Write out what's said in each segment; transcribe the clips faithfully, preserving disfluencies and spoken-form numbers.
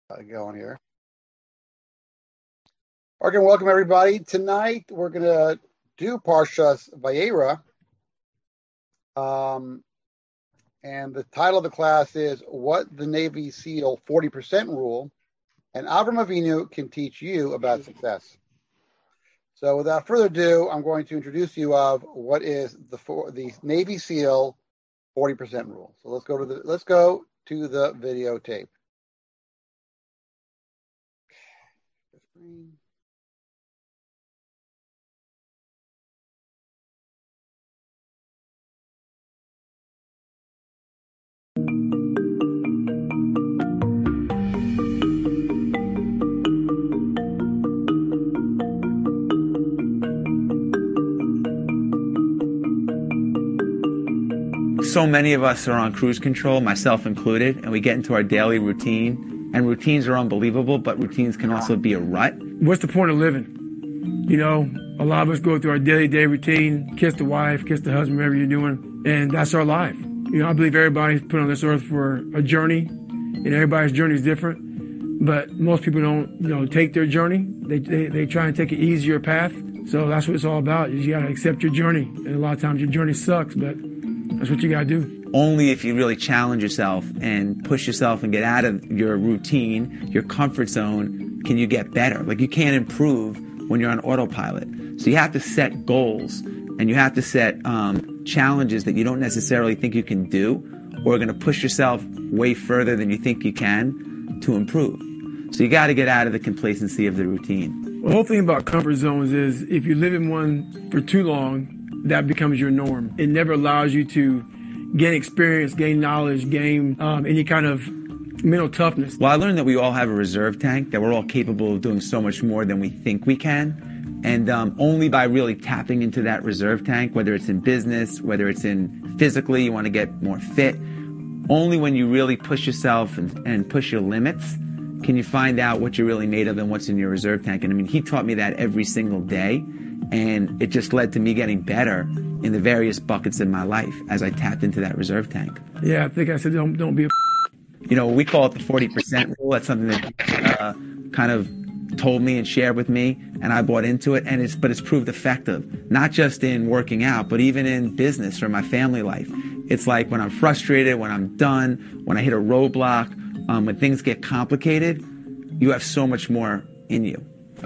Uh, going here. Okay, welcome everybody. Tonight we're going to do Parshas Vayera, um, and the title of the class is "What the Navy SEAL forty percent Rule and Avram Avinu Can Teach You About Success." So, without further ado, I'm going to introduce you of what is the for, the Navy SEAL forty percent Rule. So let's go to the let's go to the videotape. So many of us are on cruise control, myself included, and we get into our daily routine, and routines are unbelievable, but routines can also be a rut. What's the point of living? You know, a lot of us go through our daily day routine, kiss the wife, kiss the husband, whatever you're doing, and that's our life. You know, I believe everybody's put on this earth for a journey, and everybody's journey is different, but most people don't, you know, take their journey. They, they, they try and take an easier path. So that's what it's all about, is you gotta accept your journey. And a lot of times your journey sucks, but that's what you gotta do. Only if you really challenge yourself and push yourself and get out of your routine, your comfort zone, can you get better. Like, you can't improve when you're on autopilot. So you have to set goals, and you have to set um, challenges that you don't necessarily think you can do, or are going to push yourself way further than you think you can to improve. So you got to get out of the complacency of the routine. The whole thing about comfort zones is if you live in one for too long, that becomes your norm. It never allows you to gain experience, gain knowledge, gain um, any kind of mental toughness. Well, I learned that we all have a reserve tank, that we're all capable of doing so much more than we think we can. And um, only by really tapping into that reserve tank, whether it's in business, whether it's in physically, you want to get more fit, only when you really push yourself and, and push your limits can you find out what you're really made of and what's in your reserve tank. And I mean, he taught me that every single day. And it just led to me getting better in the various buckets in my life as I tapped into that reserve tank. Yeah, I think I said don't don't be a You know, we call it the forty percent rule. That's something that uh, kind of told me and shared with me, and I bought into it. And it's but it's proved effective, not just in working out, but even in business or my family life. It's like when I'm frustrated, when I'm done, when I hit a roadblock, um, when things get complicated, you have so much more in you.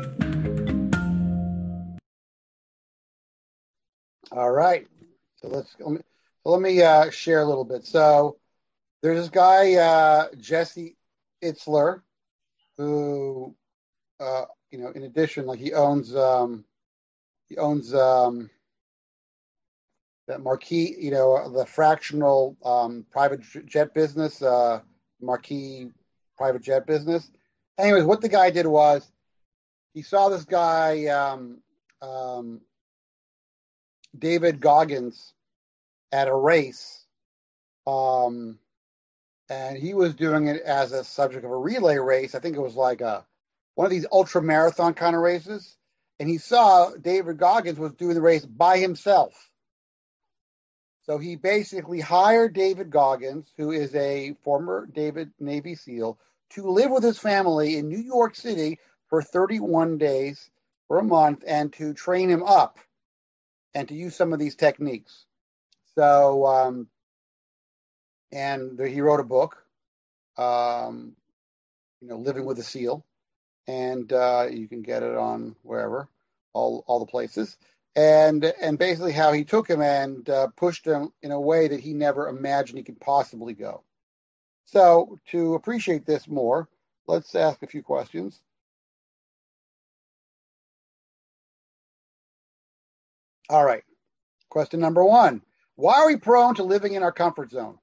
All right, so let's let me, so let me uh, share a little bit. So there's this guy uh, Jesse Itzler, who uh, you know, in addition, like he owns um, he owns um, that Marquis, you know, the fractional um, private jet business, uh, Marquis private jet business. Anyways, what the guy did was he saw this guy. Um, um, David Goggins at a race, um, and he was doing it as a subject of a relay race. I think it was like a one of these ultra marathon kind of races, and he saw David Goggins was doing the race by himself. So he basically hired David Goggins, who is a former David Navy SEAL, to live with his family in New York City for thirty-one days for a month and to train him up and to use some of these techniques. So, um, and the, he wrote a book, um, you know, Living with a SEAL, and uh, you can get it on wherever, all all the places. And and basically how he took him and uh, pushed him in a way that he never imagined he could possibly go. So to appreciate this more, let's ask a few questions. All right. Question number one. Why are we prone to living in our comfort zone?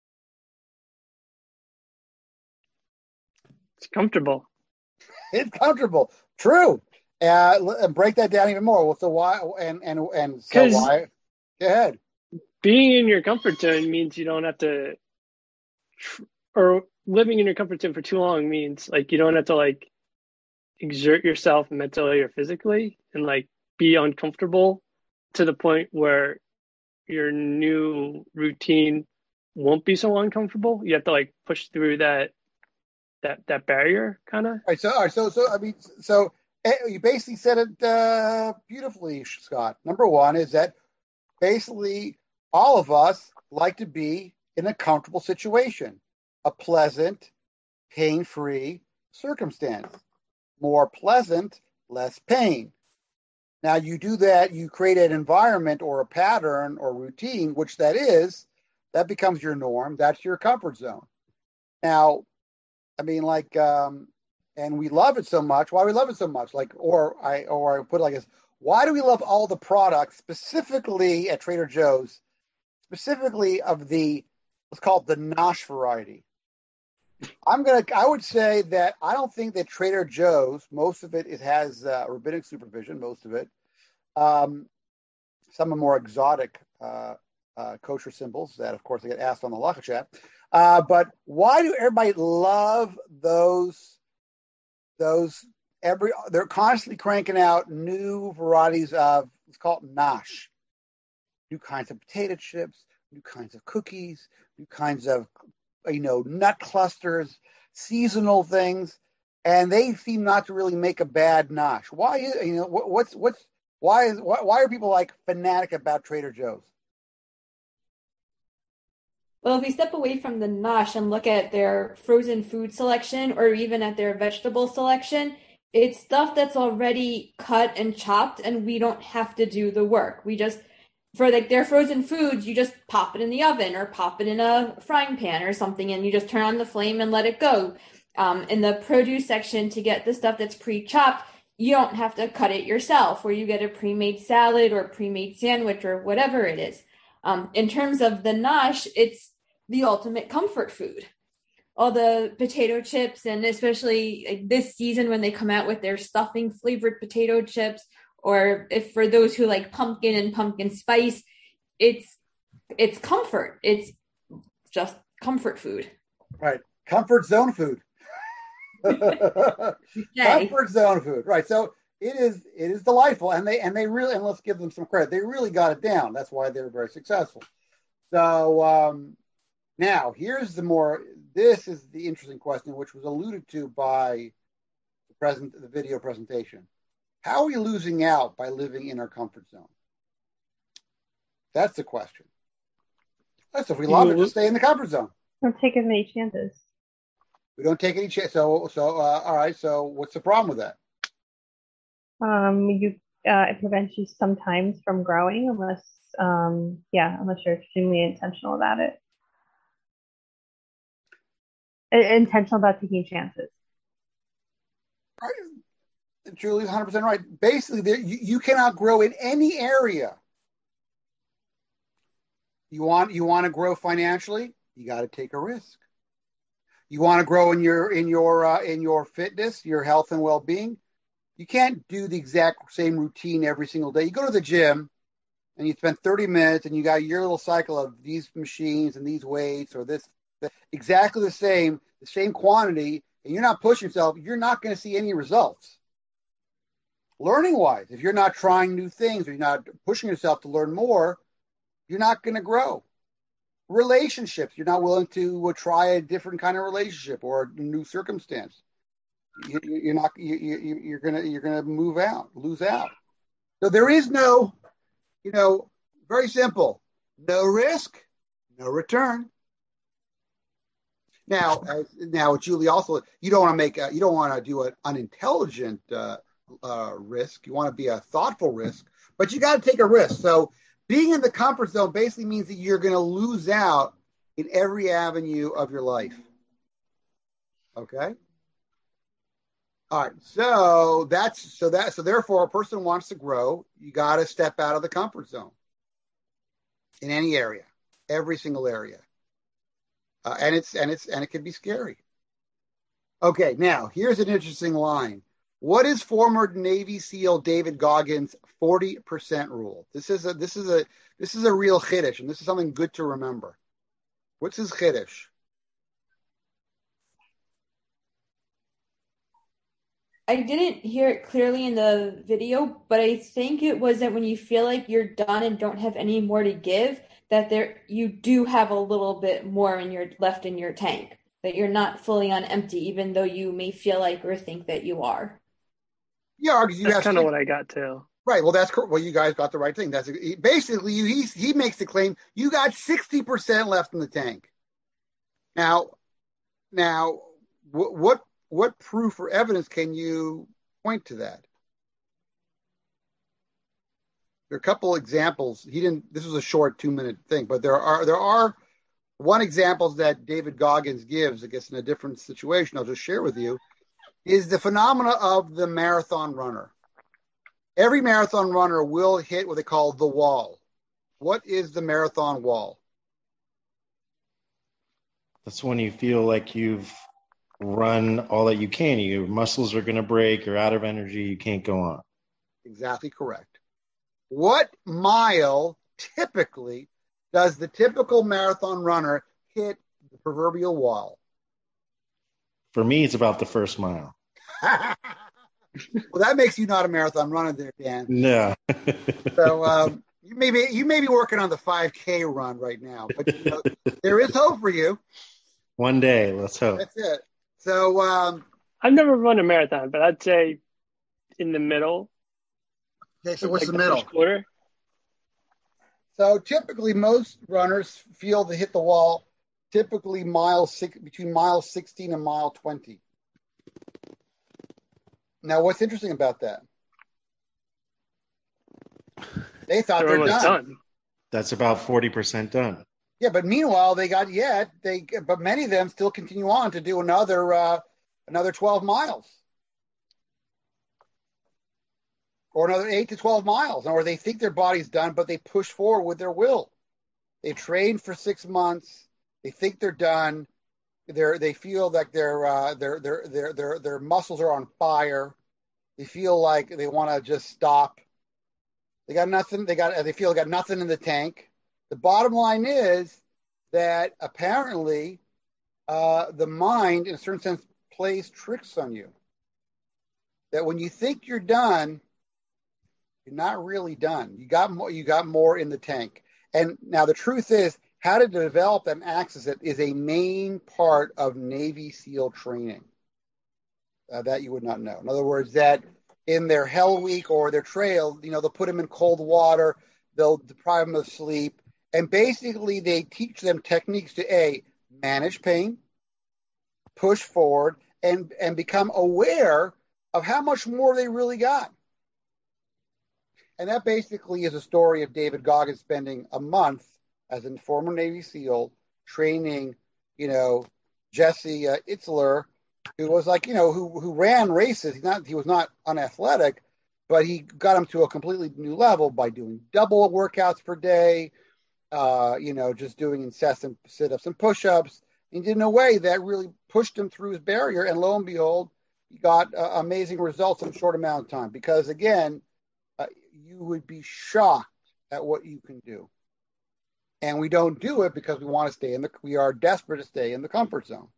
It's comfortable. It's comfortable. True. Uh, break that down even more. Well, so why? And and and so why? Go ahead. Being in your comfort zone means you don't have to, or living in your comfort zone for too long means like you don't have to like exert yourself mentally or physically and like be uncomfortable to the point where your new routine won't be so uncomfortable. You have to like push through that that that barrier kind of. All right, so all right, so so I mean, so eh, you basically said it uh, beautifully, Scott. Number one is that basically all of us like to be in a comfortable situation, a pleasant, pain-free circumstance. More pleasant, less pain. Now you do that, you create an environment or a pattern or routine, which that is, that becomes your norm. That's your comfort zone. Now, I mean, like, um, and we love it so much. Why we love it so much? Like, or I, or I put it like this: why do we love all the products, specifically at Trader Joe's, specifically of the, let's call it the nosh variety? I'm gonna. I would say that I don't think that Trader Joe's, most of it, it has uh, rabbinic supervision. Most of it, um, some are more exotic uh, uh, kosher symbols that, of course, they get asked on the Halacha Chat. Uh, but why do everybody love those? Those every they're constantly cranking out new varieties of, let's call it nosh, new kinds of potato chips, new kinds of cookies, new kinds of, you know, nut clusters, seasonal things, and they seem not to really make a bad nosh. Why is, you know, what, what's what's why is why, why are people like fanatic about Trader Joe's? Well, if we step away from the nosh and look at their frozen food selection or even at their vegetable selection, it's stuff that's already cut and chopped, and we don't have to do the work. We just, for like their frozen foods, you just pop it in the oven or pop it in a frying pan or something, and you just turn on the flame and let it go. Um, in the produce section, to get the stuff that's pre-chopped, you don't have to cut it yourself, or you get a pre-made salad or pre-made sandwich or whatever it is. Um, in terms of the nosh, it's the ultimate comfort food. All the potato chips, and especially like this season when they come out with their stuffing flavored potato chips, or if for those who like pumpkin and pumpkin spice, it's it's comfort. It's just comfort food. Right. Comfort zone food. Comfort zone food. Right. So it is it is delightful. And they and they really, and let's give them some credit, they really got it down. That's why they were very successful. So um now, here's the more, this is the interesting question, which was alluded to by the present, the video presentation. How are we losing out by living in our comfort zone? That's the question. That's if we love it, just stay in the comfort zone. Don't take as many chances. We don't take any chances. So, so uh, all right. So, what's the problem with that? Um, you uh, it prevents you sometimes from growing, unless, um, yeah, unless you're extremely intentional about it. Intentional about taking chances. Right. Julie's one hundred percent right. Basically, there, you, you cannot grow in any area. You want you want to grow financially, you got to take a risk. You want to grow in your in your uh, in your fitness, your health and well-being. You can't do the exact same routine every single day. You go to the gym and you spend thirty minutes and you got your little cycle of these machines and these weights or this. Exactly the same, the same quantity, and you're not pushing yourself, you're not going to see any results. Learning wise, if you're not trying new things or you're not pushing yourself to learn more, you're not going to grow. Relationships, you're not willing to uh, try a different kind of relationship or a new circumstance. You, you're not. You, you, you're gonna. You're gonna move out, lose out. So there is no, you know, very simple. No risk, no return. Now, as, now, Julie, also, you don't want to make, a, you don't want to do an unintelligent uh, uh, risk. You want to be a thoughtful risk, but you got to take a risk. So, being in the comfort zone basically means that you're going to lose out in every avenue of your life. Okay. All right. So that's so that so therefore, a person wants to grow. You got to step out of the comfort zone in any area, every single area. Uh, and it's and it's and it can be scary. Okay, now here's an interesting line. What is former Navy SEAL David Goggins' forty percent rule? This is a this is a this is a real chiddush, and this is something good to remember. What's his chiddush? I didn't hear it clearly in the video, but I think it was that when you feel like you're done and don't have any more to give, that there you do have a little bit more in your left in your tank. that you're not fully on empty, even though you may feel like or think that you are. Yeah, because you That's have kind of what I got too. Right. Well, that's well. You guys got the right thing. That's basically you. He he makes the claim you got sixty percent left in the tank. Now, now, what what what proof or evidence can you point to that? There are a couple examples. He didn't. This was a short two minute thing, but there are there are one examples that David Goggins gives. I guess in a different situation. I'll just share with you is the phenomena of the marathon runner. Every marathon runner will hit what they call the wall. What is the marathon wall? That's when you feel like you've run all that you can. Your muscles are going to break. You're out of energy. You can't go on. Exactly correct. What mile typically does the typical marathon runner hit the proverbial wall? For me, it's about the first mile. Well, that makes you not a marathon runner there, Dan. No. So um, you may be you may be working on the five K run right now, but you know, there is hope for you. One day, let's hope. That's it. So um, I've never run a marathon, but I'd say in the middle. Okay, so what's like the middle? First quarter. So typically, most runners feel to hit the wall. Typically, mile six between mile sixteen and mile twenty. Now, what's interesting about that? They thought They're they're almost done. done. That's about forty percent done. Yeah, but meanwhile, they got yet they, but many of them still continue on to do another uh, another twelve miles, or another eight to twelve miles, or they think their body's done, but they push forward with their will. They trained for six months. They think they're done. They're, they feel like their uh, their their their their their muscles are on fire. They feel like they want to just stop. They got nothing. They got. They feel they got nothing in the tank. The bottom line is that apparently uh, the mind, in a certain sense, plays tricks on you. That when you think you're done, you're not really done. You got more. You got more in the tank. And now the truth is, how to develop and access it is a main part of Navy SEAL training. Uh, that you would not know. In other words, that in their Hell Week or their trail, you know, they'll put them in cold water, they'll deprive them of sleep, and basically they teach them techniques to A, manage pain, push forward, and, and become aware of how much more they really got. And that basically is a story of David Goggins spending a month as a former Navy SEAL training, you know, Jesse uh, Itzler, who was like, you know, who who ran races. He's not, he was not unathletic, but he got him to a completely new level by doing double workouts per day, uh, you know, just doing incessant sit-ups and push-ups. He did in a way that really pushed him through his barrier, and lo and behold, he got uh, amazing results in a short amount of time. Because again, uh, you would be shocked at what you can do. And we don't do it because we want to stay in the, we are desperate to stay in the comfort zone.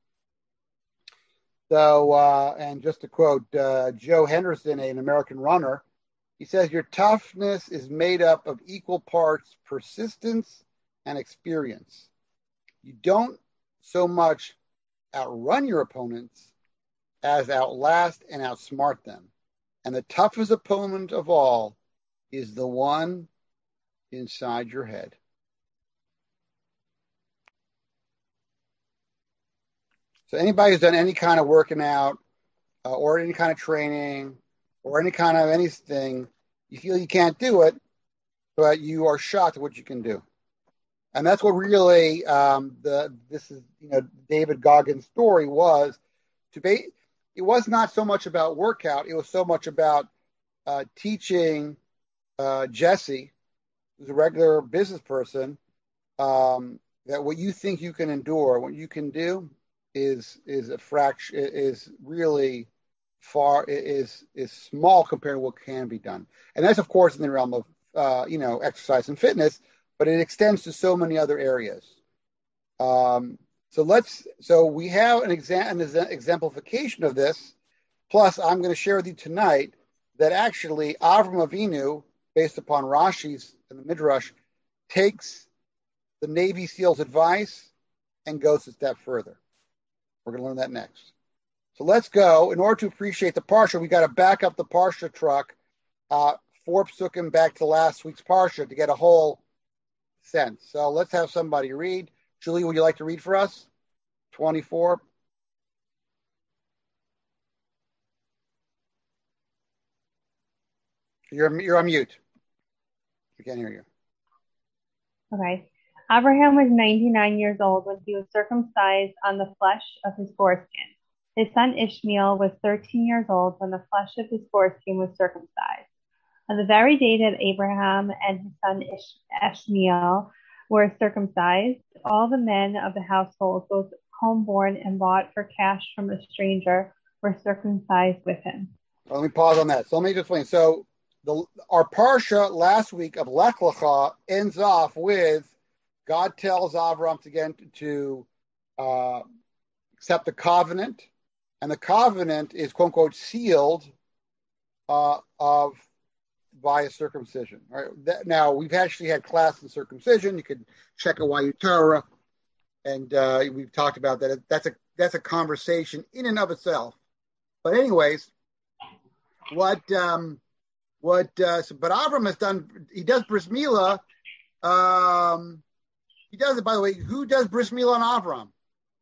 So, uh, and just to quote uh, Joe Henderson, an American runner, he says, your toughness is made up of equal parts persistence and experience. You don't so much outrun your opponents as outlast and outsmart them. And the toughest opponent of all is the one inside your head. So anybody who's done any kind of working out uh, or any kind of training or any kind of anything, you feel you can't do it, but you are shocked at what you can do. And that's what really um, the this is, you know, David Goggins' story was to be. It was not so much about workout. It was so much about uh, teaching uh, Jesse, who's a regular business person, um, that what you think you can endure, what you can do, is is a fraction is really far is is small compared to what can be done, and that's of course in the realm of uh, you know exercise and fitness, but it extends to so many other areas. Um, so let's so we have an, exa- an exemplification of this. Plus, I'm going to share with you tonight that actually Avram Avinu, based upon Rashi's and the Midrash, takes the Navy SEAL's advice and goes a step further. We're going to learn that next. So let's go. In order to appreciate the Parsha, we got to back up the Parsha truck, uh, four psukim back to last week's Parsha to get a whole sense. So let's have somebody read. Julie, would you like to read for us? twenty-four. You're, you're on mute. We can't hear you. Okay. Abraham was ninety-nine years old when he was circumcised on the flesh of his foreskin. His son Ishmael was thirteen years old when the flesh of his foreskin was circumcised. On the very day that Abraham and his son Ish- Ishmael were circumcised, all the men of the household, both homeborn and bought for cash from a stranger, were circumcised with him. Let me pause on that. So let me just explain. So the, our Parsha last week of Lech Lecha ends off with God tells Avram to, again, to uh, accept the covenant, and the covenant is, quote unquote, sealed uh, of by a circumcision. All right? That, now, we've actually had class in circumcision. You could check a Y U Torah, and uh, we've talked about that. That's a that's a conversation in and of itself. But anyways, what um, what uh, so, but Avram has done. He does bris milah. Um, He does it, by the way. Who does bris milah on Avram?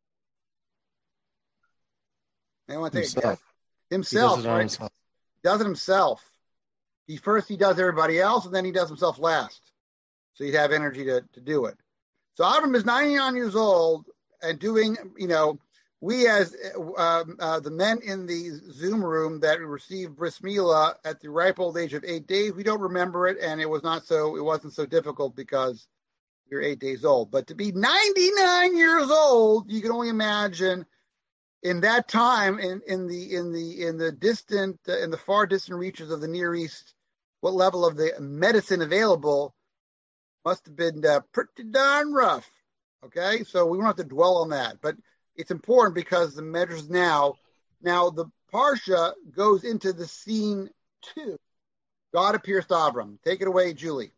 Anyone take Himself. a guess? Himself, He does it on right? himself. He does it himself. He first he does everybody else, and then he does himself last. So he'd have energy to, to do it. So Avram is ninety-nine years old and doing, you know, we as um, uh, the men in the Zoom room that received bris milah at the ripe old age of eight days, we don't remember it, and it was not so, it wasn't so difficult because you're eight days old. But to be ninety-nine years old, you can only imagine in that time, in, in the in the in the distant, uh, in the far distant reaches of the Near East, what level of the medicine available must have been uh, pretty darn rough. Okay, so we won't have to dwell on that, but it's important because the measures now. Now the Parsha goes into the scene two. God appears to Abram. Take it away, Julie.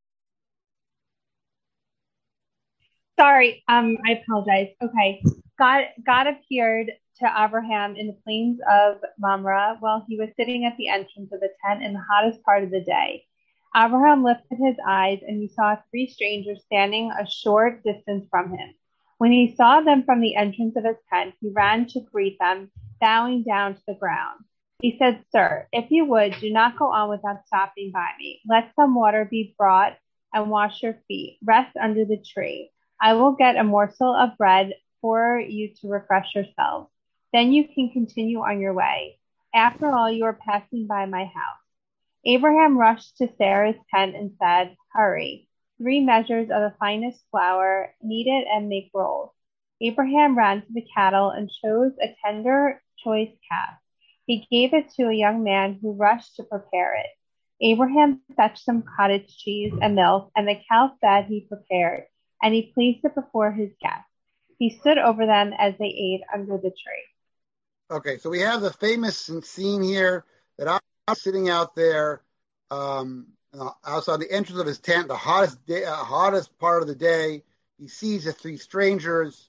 Sorry, um, I apologize. Okay. God God appeared to Abraham in the plains of Mamre while he was sitting at the entrance of the tent in the hottest part of the day. Abraham lifted his eyes and he saw three strangers standing a short distance from him. When he saw them from the entrance of his tent, he ran to greet them, bowing down to the ground. He said, "Sir, if you would, do not go on without stopping by me. Let some water be brought and wash your feet. Rest under the tree. I will get a morsel of bread for you to refresh yourselves. Then you can continue on your way. After all, you are passing by my house." Abraham rushed to Sarah's tent and said, "Hurry. Three measures of the finest flour, knead it and make rolls." Abraham ran to the cattle and chose a tender, choice calf. He gave it to a young man who rushed to prepare it. Abraham fetched some cottage cheese and milk, and the calf that he prepared, and he placed it before his guests. He stood over them as they ate under the tree. Okay, so we have the famous scene here that I'm sitting out there um, outside the entrance of his tent, the hottest day, uh, hottest part of the day. He sees the three strangers.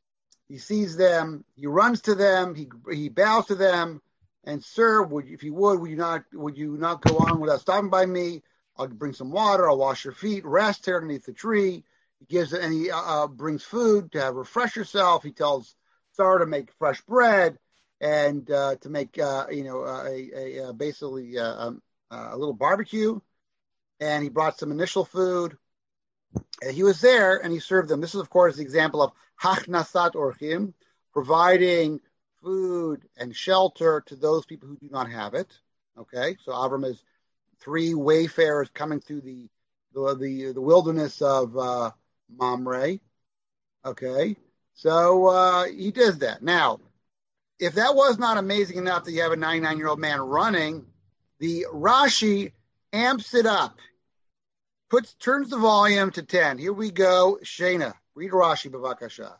He sees them. He runs to them. He he bows to them. And sir, would if you would, would you not would you not go on without stopping by me? I'll bring some water. I'll wash your feet. Rest here underneath the tree. He gives and he uh, brings food to have refresh yourself. He tells Sarah to make fresh bread and uh, to make uh, you know uh, a, a, a basically uh, um, uh, a little barbecue. And he brought some initial food. And he was there and he served them. This is of course the example of hachnasat orchim, providing food and shelter to those people who do not have it. Okay, so Avram is three wayfarers coming through the the the, the wilderness of uh, Mamre. Okay, so uh, he does that. Now, if that was not amazing enough that you have a ninety-nine-year-old man running, the Rashi amps it up, puts turns the volume to ten. Here we go, Shana, read Rashi, b'vakasha.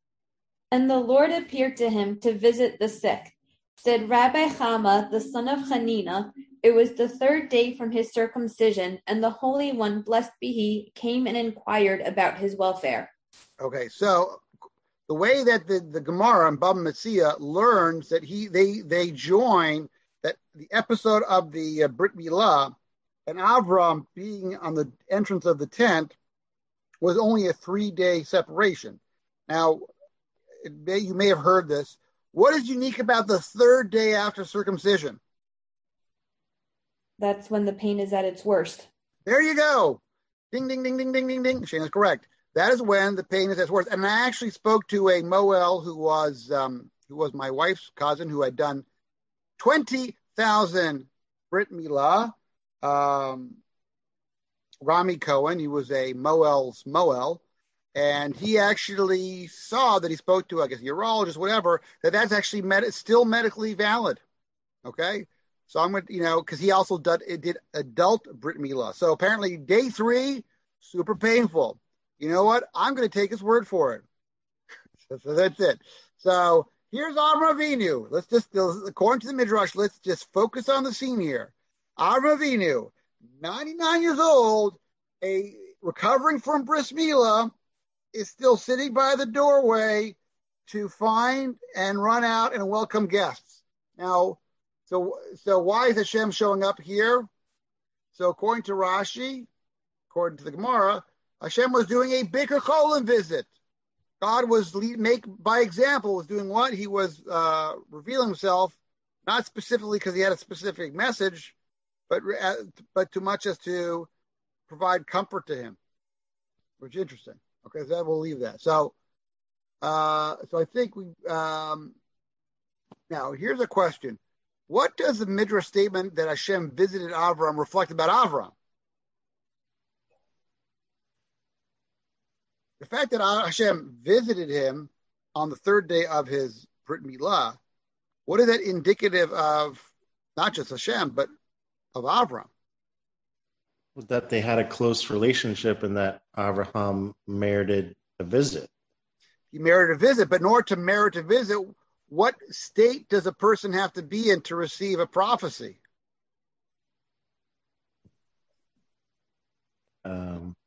And the Lord appeared to him to visit the sick. Said Rabbi Chama, the son of Hanina, it was the third day from his circumcision, and the Holy One, blessed be he, came and inquired about his welfare. Okay, so the way that the, the Gemara and Baba Metzia learns that he they they join that the episode of the uh, Brit Milah and Avram being on the entrance of the tent was only a three-day separation. Now, it may, you may have heard this. What is unique about the third day after circumcision? That's when the pain is at its worst. There you go. Ding, ding, ding, ding, ding, ding, ding. Shane is correct. That is when the pain is at its worst. And I actually spoke to a Moel who was um, who was my wife's cousin who had done twenty thousand Brit Milah. Um, Rami Cohen, he was a Moel's Moel, and he actually saw that he spoke to, I guess, a urologist, whatever, that that's actually med- still medically valid. Okay? So I'm going to, you know, because he also did, it did adult Brit Milah. So apparently day three, super painful. You know what? I'm going to take his word for it. so, so that's it. So here's Avram Avinu. Let's just, according to the Midrash, let's just focus on the scene here. Avram Avinu, ninety-nine years old, a recovering from Bris Milah, is still sitting by the doorway to find and run out and welcome guests. Now, so so why is Hashem showing up here? So according to Rashi, according to the Gemara, Hashem was doing a Bikur Cholim visit. God was lead, make by example was doing what? He was uh, revealing himself, not specifically because he had a specific message, but but too much as to provide comfort to him, which is interesting. Okay, so we'll leave that. So, uh, so I think we um, now here's a question: what does the Midrash statement that Hashem visited Avram reflect about Avram? The fact that Hashem visited him on the third day of his Brit Milah, what is that indicative of? Not just Hashem, but of Avram. That they had a close relationship and that Avraham merited a visit. He merited a visit, but in order to merit a visit, what state does a person have to be in to receive a prophecy? Um,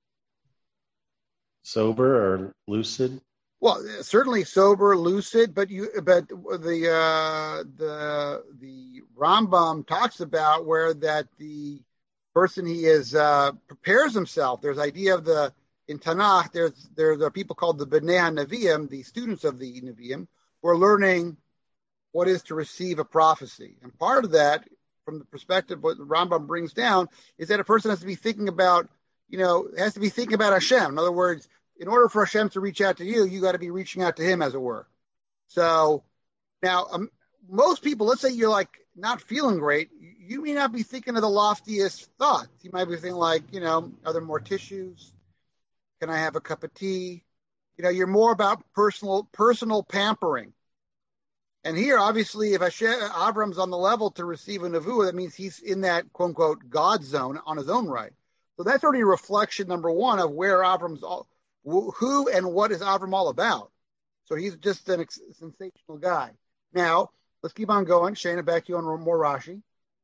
sober or lucid? Well, certainly sober, lucid, but you, but the uh, the the Rambam talks about where that the person he is uh, prepares himself. There's idea of the in Tanakh. There's there are people called the Bnei HaNeviim, the students of the Neviim, who are learning what is to receive a prophecy. And part of that, from the perspective what the Rambam brings down, is that a person has to be thinking about, you know, has to be thinking about Hashem. In other words, in order for Hashem to reach out to you, you got to be reaching out to him, as it were. So now, um, most people, let's say you're like not feeling great, you may not be thinking of the loftiest thoughts. You might be thinking like, you know, are there more tissues? Can I have a cup of tea? You know, you're more about personal personal pampering. And here, obviously, if Hashem, Avram's on the level to receive a nevuah, that means he's in that quote unquote God zone on his own right. So that's already a reflection, number one, of where Avram's all. Who and what is Avram all about? So he's just a ex- sensational guy. Now, let's keep on going. Shana, back to you on more Rashi.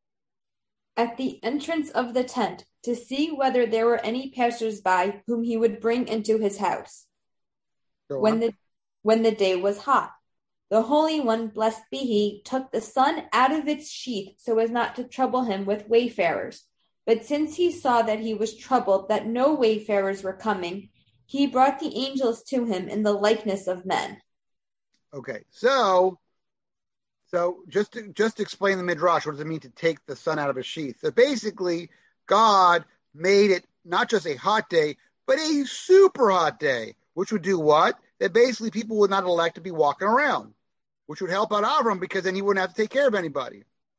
At the entrance of the tent, to see whether there were any passers-by whom he would bring into his house. Go when on. the when the day was hot, the Holy One, blessed be he, took the sun out of its sheath so as not to trouble him with wayfarers. But since he saw that he was troubled, that no wayfarers were coming, he brought the angels to him in the likeness of men. Okay, so so just to just to explain the Midrash, what does it mean to take the sun out of a sheath? So basically, God made it not just a hot day, but a super hot day, which would do what? That basically people would not elect to be walking around, which would help out Avram because then he wouldn't have to take care of anybody.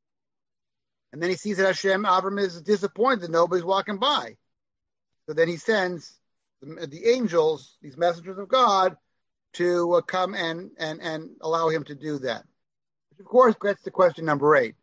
And then he sees that Hashem, Avram is disappointed that nobody's walking by. So then he sends the, the angels, these messengers of God, to uh, come and, and, and allow him to do that. Which, of course, gets to question number eight.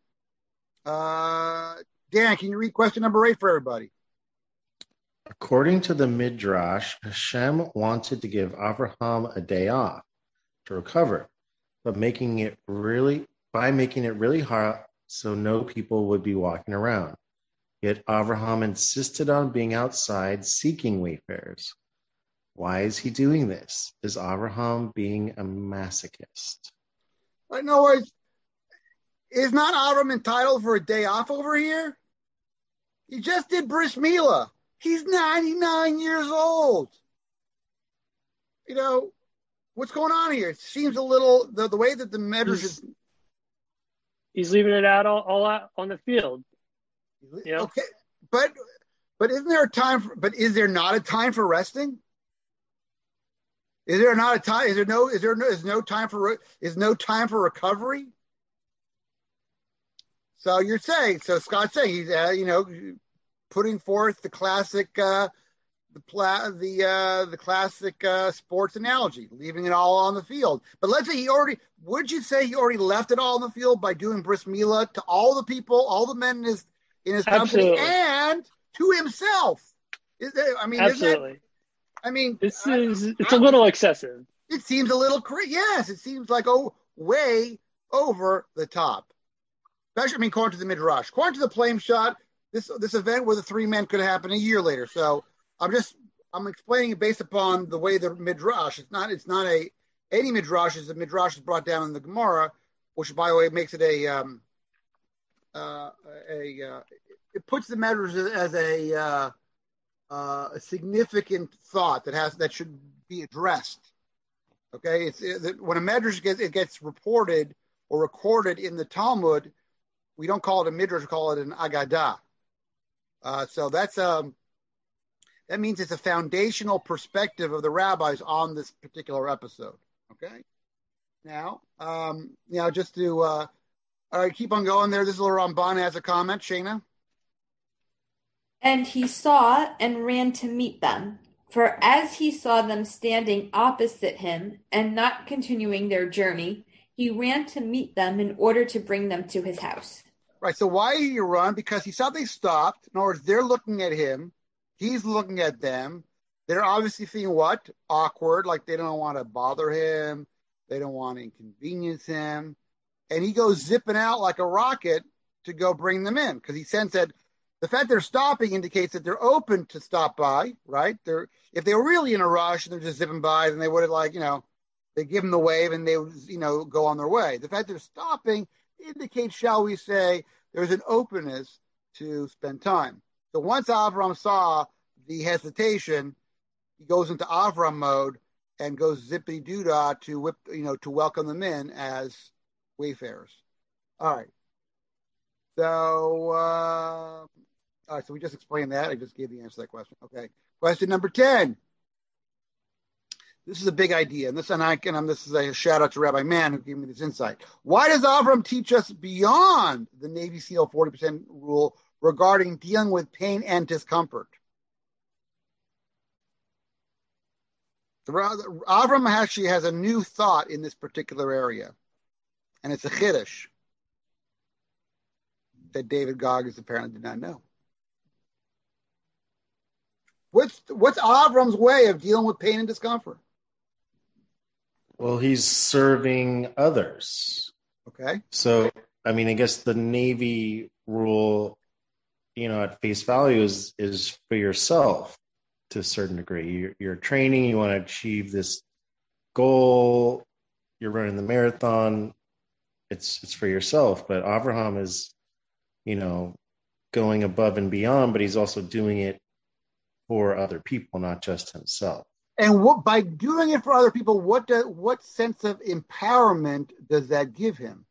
Uh, Dan, can you read question number eight for everybody? According to the Midrash, Hashem wanted to give Avraham a day off to recover, but making it really by making it really hot so no people would be walking around. Yet Avraham insisted on being outside seeking wayfarers. Why is he doing this? Is Avraham being a masochist? In other words, is not Avram entitled for a day off over here? He just did Bris Milah. He's ninety-nine years old. You know, what's going on here? It seems a little, the, the way that the Medrash he's, is. He's leaving it out all, all out on the field. You know? Okay, but but isn't there a time for, but is there not a time for resting? Is there not a time? Is there no? Is there no? Is no time for? Is no time for recovery? So you're saying? So Scott's saying he's uh, you know putting forth the classic uh, the pla- the uh, the classic uh, sports analogy, leaving it all on the field. But let's say he already. Would you say he already left it all on the field by doing Bris Milah to all the people, all the men in his in his company, Absolutely. and to himself? Is there, I mean, Absolutely. That, I mean, this I, is it's I, a little excessive. It seems a little crazy. Yes, it seems like oh, way over the top. Especially, I mean, according to the Midrash, according to the Flame Shot, this this event with the three men could happen a year later. So I'm just I'm explaining it based upon the way the Midrash. It's not it's not a any Midrash is the Midrash is brought down in the Gemara, which by the way makes it a um uh a uh, it puts the Midrash as a uh, uh, a significant thought that has that should be addressed. Okay, it's it, when a Midrash gets it gets reported or recorded in the Talmud, we don't call it a Midrash, we call it an Agadah. Uh, so that's um that means it's a foundational perspective of the rabbis on this particular episode. Okay, now um you know just to uh, all right, keep on going there. This is Ramban has a comment. Shana. And he saw and ran to meet them. For as he saw them standing opposite him and not continuing their journey, he ran to meet them in order to bring them to his house. Right. So why did he run? Because he saw they stopped. In other words, they're looking at him. He's looking at them. They're obviously feeling what? Awkward. Like they don't want to bother him. They don't want to inconvenience him. And he goes zipping out like a rocket to go bring them in because he sensed that the fact they're stopping indicates that they're open to stop by, right? They're if they were really in a rush and they're just zipping by, then they would have like, you know, they give them the wave and they would, you know, go on their way. The fact they're stopping indicates, shall we say, there's an openness to spend time. So once Avram saw the hesitation, he goes into Avram mode and goes zippity doodah to whip, you know, to welcome them in as wayfarers. All right. So, uh, all right, so we just explained that. I just gave the answer to that question. Okay. Question number ten. This is a big idea, and this and I can. And this is a shout out to Rabbi Mann who gave me this insight. Why does Avram teach us beyond the Navy SEAL forty percent rule regarding dealing with pain and discomfort? Avram actually has a new thought in this particular area, and it's a chiddush that David Goggins apparently did not know. What's what's Avram's way of dealing with pain and discomfort? Well, he's serving others. Okay. So, I mean, I guess the Navy rule, you know, at face value is is for yourself to a certain degree. You're, you're training, you want to achieve this goal, you're running the marathon, it's it's for yourself. But Avraham is, you know, going above and beyond, but he's also doing it for other people, not just himself. And what, by doing it for other people, what do, what sense of empowerment does that give him?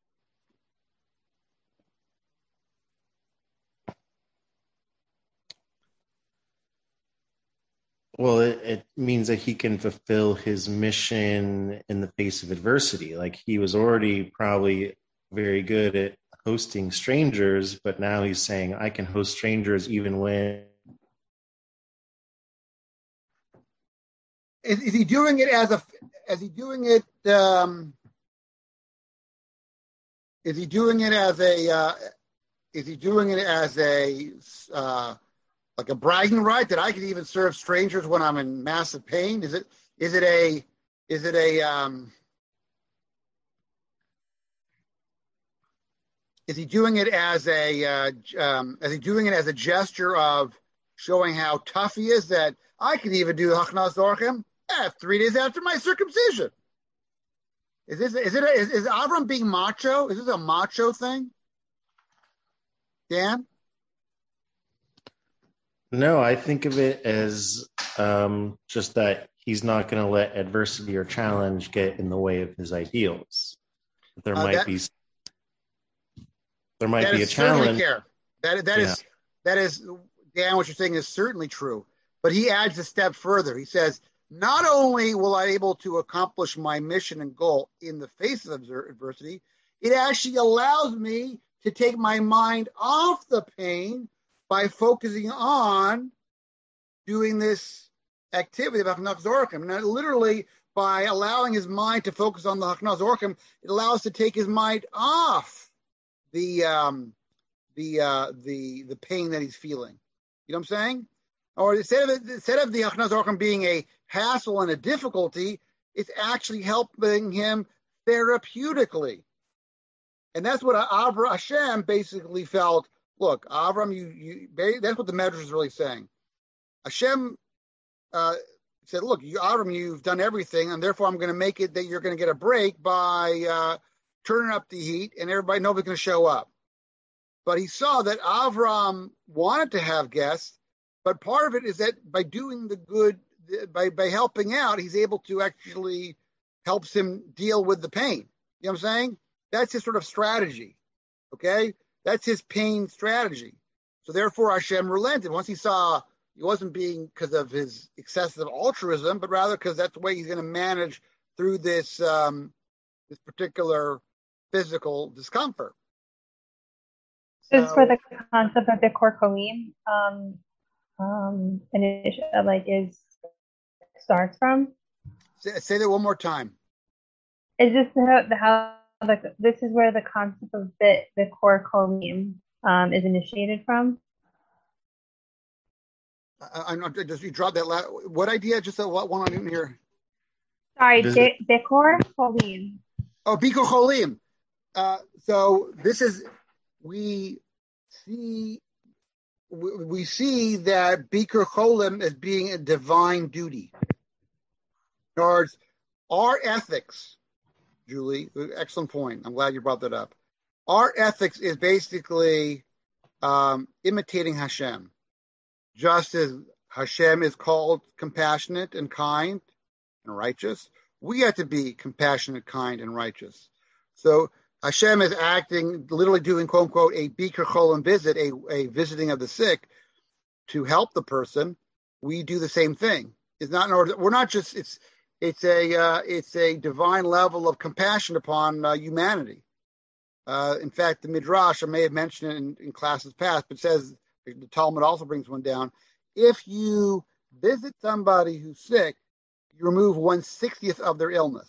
Well, it, it means that he can fulfill his mission in the face of adversity. Like he was already probably very good at hosting strangers, but now he's saying, I can host strangers even when. Is, is he doing it as a? Is he doing it? Um, is he doing it as a? Uh, is he doing it as a? Uh, like a bragging right that I could even serve strangers when I'm in massive pain? Is it? Is it a? Is it a? Um, is he doing it as a? Uh, um, is he doing it as a gesture of showing how tough he is, that I can even do the Hachnas Orchem eh, three days after my circumcision. Is this is it a, is, is Avram being macho? Is this a macho thing? Dan? No, I think of it as um, just that he's not going to let adversity or challenge get in the way of his ideals. There Uh, might that- be there might That be a is certainly challenge. care. That that Yeah. is that is Dan. What you're saying is certainly true, but he adds a step further. He says, not only will I able to accomplish my mission and goal in the face of adversity, it actually allows me to take my mind off the pain by focusing on doing this activity of Hachnaz Orchem. Now, literally, by allowing his mind to focus on the Hachnaz Orchem, it allows to take his mind off the um, the uh, the the pain that he's feeling. You know what I'm saying? Or instead of instead of the Hachnaz Orchem being a hassle and a difficulty, it's actually helping him therapeutically. And that's what Avram Hashem basically felt. Look, Avram, you, you that's what the Medrash is really saying. Hashem uh, said, look, you, Avram, you've done everything, and therefore I'm going to make it that you're going to get a break by uh, turning up the heat, and everybody, nobody's going to show up. But he saw that Avram wanted to have guests, but part of it is that by doing the good, by, by helping out, he's able to actually helps him deal with the pain. You know what I'm saying? That's his sort of strategy, okay? That's his pain strategy. So therefore Hashem relented. Once he saw he wasn't being because of his excessive altruism, but rather because that's the way he's going to manage through this um, this particular physical discomfort. This is So- where the concept of the Korkolim, um, um, and it, like is starts from. Say, say that one more time. Is this the, the how the, this is where the concept of the the Korkolim um, is initiated from? I, I'm not just you dropped that. La- what idea? Just that what one I didn't hear. Sorry, Does de, Dekor Kolim. Oh, Biko Cholim. Uh, so this is we see we, we see that Bikur Cholim as being a divine duty. In other words, our ethics, Julie, excellent point. I'm glad you brought that up. Our ethics is basically um, imitating Hashem. Just as Hashem is called compassionate and kind and righteous, we have to be compassionate, kind, and righteous. So Hashem is acting, literally doing, quote unquote, a Bikur Cholim visit, a, a visiting of the sick to help the person. We do the same thing. It's not in order. We're not just. It's it's a uh, it's a divine level of compassion upon uh, humanity. Uh, in fact, the Midrash, I may have mentioned it in, in classes past, but says the Talmud also brings one down. If you visit somebody who's sick, you remove one sixtieth of their illness.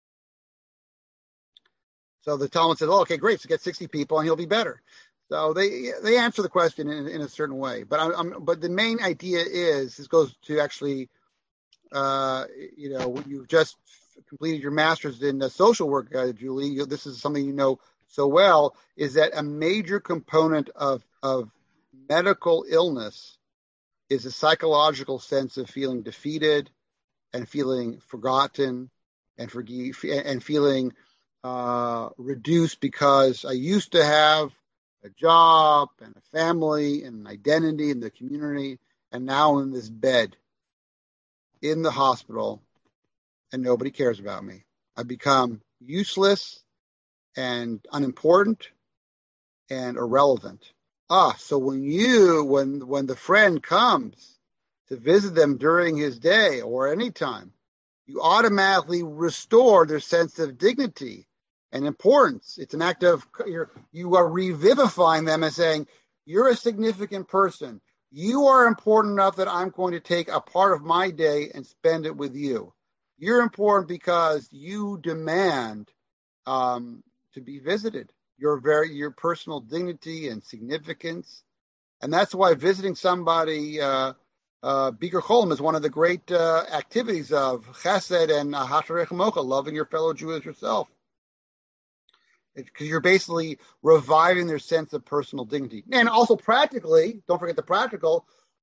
So the Talmud says, oh, okay, great. So get sixty people and he'll be better. So they they answer the question in, in a certain way. But I'm, I'm but the main idea is this goes to actually, uh, you know, when you've just completed your master's in uh, social work, uh, Julie. You, this is something you know so well. Is that a major component of of medical illness is a psychological sense of feeling defeated and feeling forgotten and forgive and feeling uh, reduced because I used to have a job and a family and an identity in the community, and now I'm in this bed in the hospital and nobody cares about me. I've become useless and unimportant and irrelevant. Ah, so when you, when when the friend comes to visit them during his day or any time, you automatically restore their sense of dignity and importance. It's an act of, you're, you are revivifying them and saying, you're a significant person. You are important enough that I'm going to take a part of my day and spend it with you. You're important because you demand um, to be visited. Your very your personal dignity and significance, and that's why visiting somebody, uh, uh, Bikur Cholim, is one of the great uh, activities of Chesed and Ahavas L'Remecho, loving your fellow Jew as yourself, because you're basically reviving their sense of personal dignity, and also practically, don't forget the practical.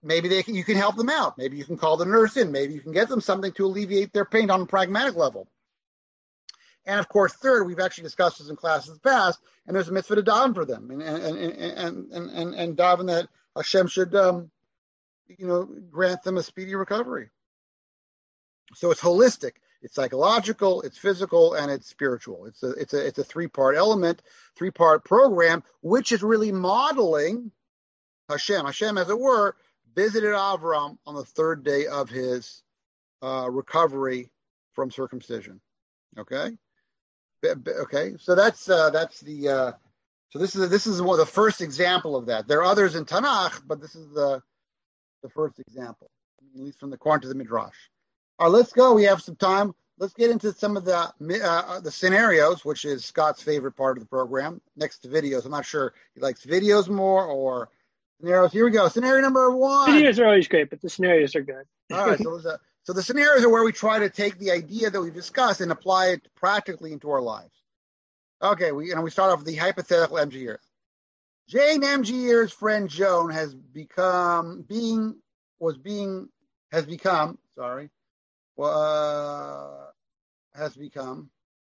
maybe they can, you can help them out. Maybe you can call the nurse in. Maybe you can get them something to alleviate their pain on a pragmatic level. And of course, third, we've actually discussed this in classes past, and there's a mitzvah to daven for them, and and and and and, and daven that Hashem should, um, you know, grant them a speedy recovery. So it's holistic, it's psychological, it's physical, and it's spiritual. It's a it's a it's a three part element, three part program, which is really modeling Hashem. Hashem, as it were, visited Avram on the third day of his uh, recovery from circumcision. Okay. Okay, so that's uh, that's the uh, so this is this is one of the first example of that. There are others in Tanakh, but this is the the first example, at least from the Quran to the Midrash. All right, let's go. We have some time. Let's get into some of the uh, the scenarios, which is Scott's favorite part of the program. Next to videos, I'm not sure he likes videos more or scenarios. Here we go. Scenario number one. Videos are always great, but the scenarios are good. All right, so let's. Uh, So the scenarios are where we try to take the idea that we discussed and apply it practically into our lives. Okay, we you know we start off with the hypothetical M G years. Jane M G years' friend Joan has become being was being has become sorry, uh, has become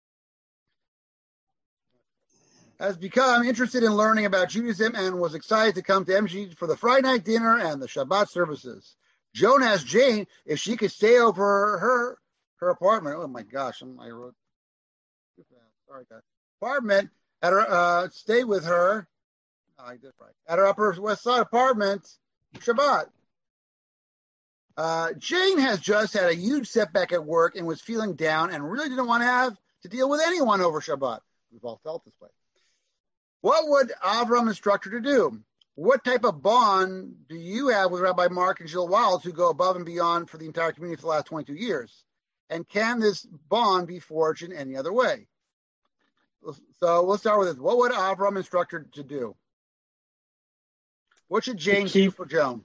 has become interested in learning about Judaism and was excited to come to M G for the Friday night dinner and the Shabbat services. Joan asked Jane if she could stay over her her apartment. Oh my gosh, I'm, I wrote too fast. Sorry, guys. Apartment at her uh, stay with her. Oh, I did right at her Upper West Side apartment. Shabbat. Uh, Jane has just had a huge setback at work and was feeling down and really didn't want to have to deal with anyone over Shabbat. We've all felt this way. What would Avram instruct her to do? What type of bond do you have with Rabbi Mark and Jill Wilds, who go above and beyond for the entire community for the last twenty-two years? And can this bond be forged in any other way? So let's start with this. What would Avram instruct her to do? What should Jane do for Joan?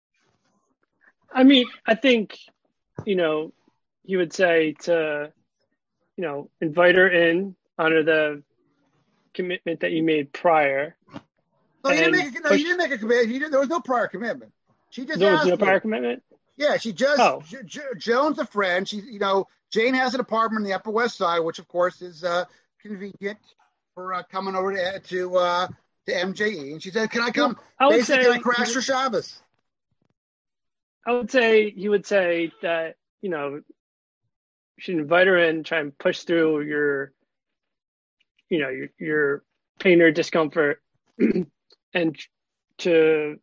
I mean, I think, you know, he would say to, you know, invite her in, honor the commitment that you made prior. No, you didn't make a, no, you didn't make a commitment. You didn't, there was no prior commitment. She just there was asked no you. prior commitment? Yeah, she just, oh. J- J- Joan's a friend. She, you know, Jane has an apartment in the Upper West Side, which of course is uh, convenient for uh, coming over to to, uh, to M J E. And she said, can I come? Well, I would Basically, say, can I crash for Shabbos? I would say, he would say that, you know, you should invite her in, try and push through your, you know, your, your pain or discomfort and to,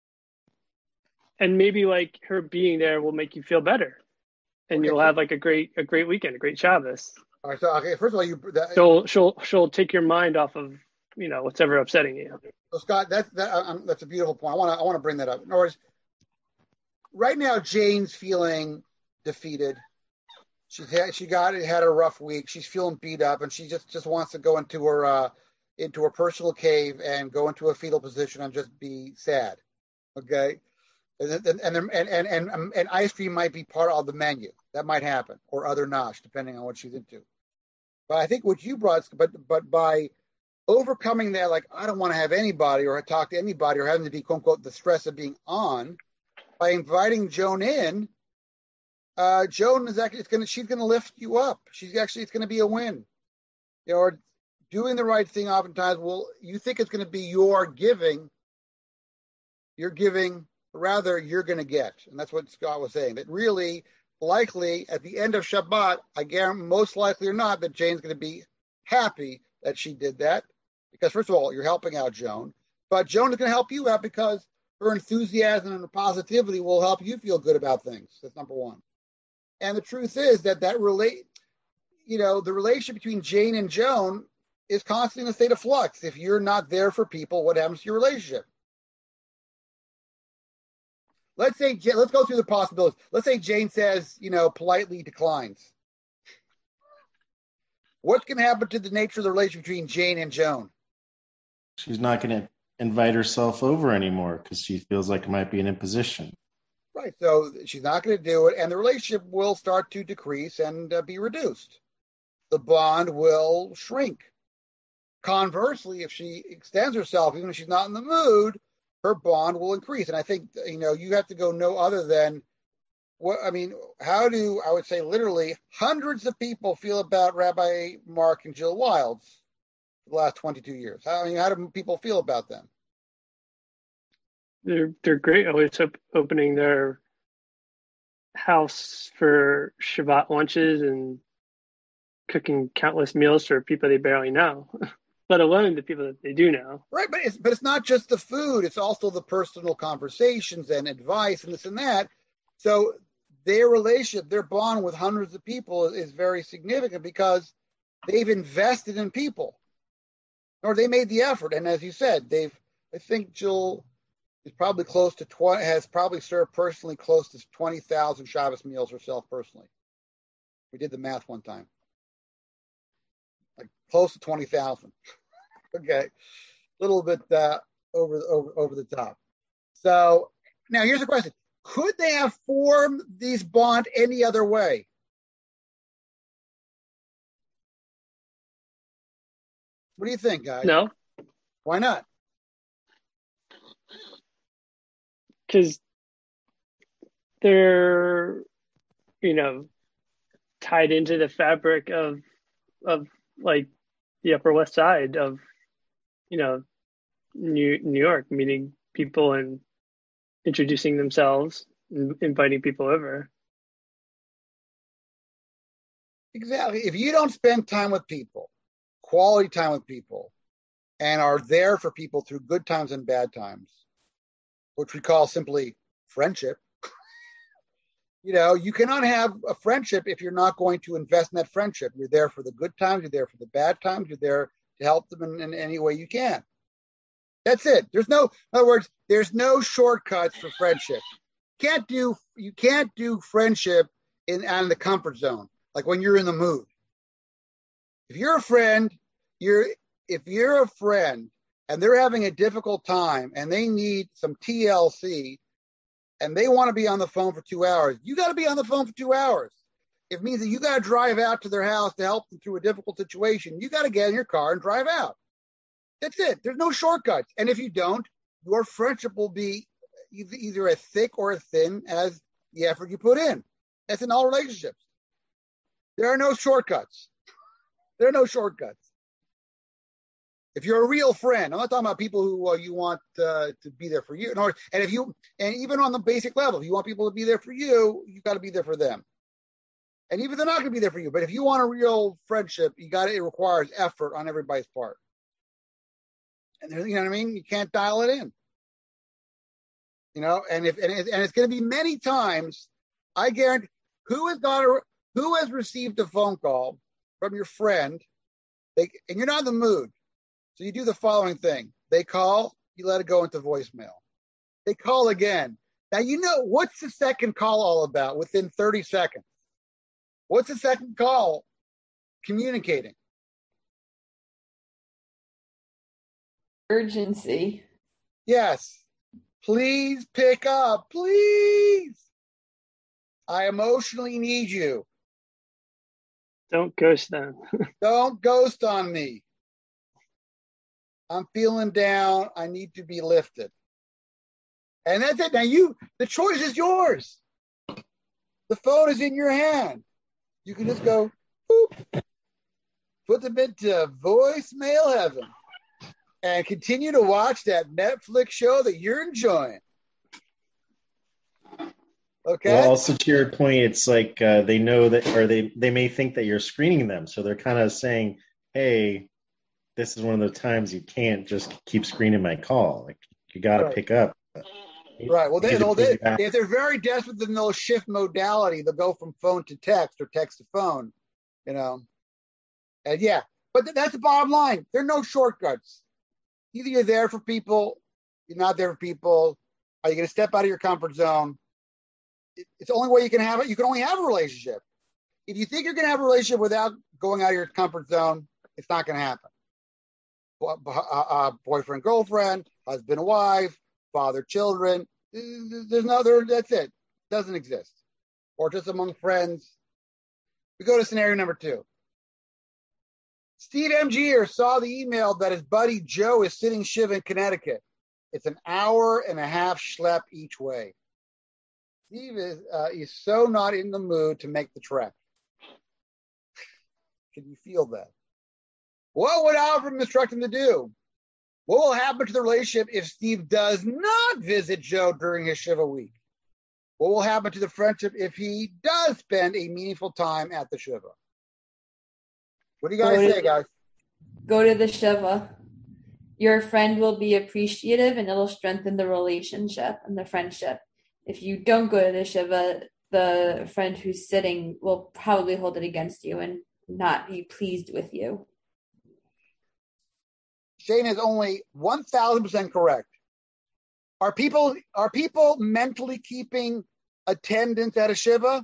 and maybe like her being there will make you feel better, and okay. You'll have like a great, a great weekend, a great Shabbos. All right. So, okay. First of all, you, that, she'll, she'll, she'll take your mind off of, you know, what's ever upsetting you. So Scott, that's, that, um, that's a beautiful point. I want to, I want to bring that up. In other words, right now, Jane's feeling defeated. She's had, she got had a rough week. She's feeling beat up, and she just, just wants to go into her, uh, into her personal cave and go into a fetal position and just be sad. Okay. And and and and and, and ice cream might be part of the menu. That might happen, or other nosh, depending on what she's into. But I think what you brought, but but by overcoming that, like I don't want to have anybody or talk to anybody or having to be quote unquote the stress of being on, by inviting Joan in, uh, Joan is actually it's gonna she's gonna lift you up. She's actually it's gonna be a win. You know, or doing the right thing oftentimes will you think it's gonna be your giving, you're giving. Rather, you're going to get. And that's what Scott was saying. That really, likely, at the end of Shabbat, I guarantee, most likely or not, that Jane's going to be happy that she did that. Because, first of all, you're helping out Joan. But Joan is going to help you out because her enthusiasm and her positivity will help you feel good about things. That's number one. And the truth is that that relate, you know, the relationship between Jane and Joan is constantly in a state of flux. If you're not there for people, what happens to your relationship? Let's say, let's go through the possibilities. Let's say Jane says, you know, politely declines. What's going to happen to the nature of the relationship between Jane and Joan? She's not going to invite herself over anymore because she feels like it might be an imposition. Right. So she's not going to do it. And the relationship will start to decrease and uh, be reduced. The bond will shrink. Conversely, if she extends herself, even if she's not in the mood, her bond will increase. And I think, you know, you have to go no other than what, I mean, how do, I would say literally hundreds of people feel about Rabbi Mark and Jill Wilds for the last twenty-two years? How, I mean, how do people feel about them? They're, they're great. Always op- opening their house for Shabbat lunches and cooking countless meals for people they barely know, let alone the people that they do know. Right, but it's but it's not just the food; it's also the personal conversations and advice and this and that. So their relationship, their bond with hundreds of people is, is very significant because they've invested in people, or they made the effort. And as you said, they've. I think Jill is probably close to twenty. Has probably served personally close to twenty thousand Shabbos meals herself personally. We did the math one time. Like close to twenty thousand. Okay. A little bit uh, over, over, over the top. So now here's the question. Could they have formed these bonds any other way? What do you think, guys? No. Why not? Because they're, you know, tied into the fabric of, of like the Upper West Side of, you know, New New York, meeting people and introducing themselves and inviting people over. Exactly. If you don't spend time with people, quality time with people, and are there for people through good times and bad times, which we call simply friendship, you know, you cannot have a friendship if you're not going to invest in that friendship. You're there for the good times. You're there for the bad times. You're there to help them in, in any way you can. That's it. There's no, in other words, there's no shortcuts for friendship. Can't do, you can't do friendship in, in the comfort zone, like when you're in the mood. If you're a friend, you're, if you're a friend and they're having a difficult time and they need some T L C, and they want to be on the phone for two hours, you got to be on the phone for two hours. It means that you got to drive out to their house to help them through a difficult situation. You got to get in your car and drive out. That's it. There's no shortcuts. And if you don't, your friendship will be either as thick or as thin as the effort you put in. That's in all relationships. There are no shortcuts. There are no shortcuts. If you're a real friend, I'm not talking about people who uh, you want uh, to be there for you. And if you, and even on the basic level, if you want people to be there for you, you got to be there for them. And even they're not going to be there for you. But if you want a real friendship, you got it requires effort on everybody's part. And you know what I mean? You can't dial it in. You know, and if and, it, and it's going to be many times. I guarantee. Who has got a, who has received a phone call from your friend, they, and you're not in the mood. So you do the following thing. They call, you let it go into voicemail. They call again. Now, you know, what's the second call all about within thirty seconds? What's the second call communicating? Urgency. Yes. Please pick up. Please. I emotionally need you. Don't ghost them. Don't ghost on me. I'm feeling down. I need to be lifted. And that's it. Now you, the choice is yours. The phone is in your hand. You can just go, boop, put them into voicemail heaven and continue to watch that Netflix show that you're enjoying. Okay. Well, also to your point, it's like uh, they know that, or they, they may think that you're screening them. So they're kind of saying, hey, this is one of the times you can't just keep screening my call. Like you got to right. pick up. Right. Well, they, they, if they're very desperate, then they'll shift modality. They'll go from phone to text or text to phone, you know. And yeah, but th- that's the bottom line. There are no shortcuts. Either you're there for people, you're not there for people. Are you going to step out of your comfort zone? It, it's the only way you can have it. You can only have a relationship. If you think you're going to have a relationship without going out of your comfort zone, it's not going to happen. Uh, uh, boyfriend, girlfriend, husband, wife, father, children. There's no other. That's it. Doesn't exist. Or just among friends. We go to scenario number two. Steve M. Gier saw the email that his buddy Joe is sitting Shiva in Connecticut. It's an hour and a half schlep each way. Steve is uh, is so not in the mood to make the trek. Can you feel that? What would Avram instruct him to do? What will happen to the relationship if Steve does not visit Joe during his Shiva week? What will happen to the friendship if he does spend a meaningful time at the Shiva? What do you guys say, guys? Go to the Shiva. Your friend will be appreciative and it'll strengthen the relationship and the friendship. If you don't go to the Shiva, the friend who's sitting will probably hold it against you and not be pleased with you. Shane is only one thousand percent correct. Are people are people mentally keeping attendance at a Shiva?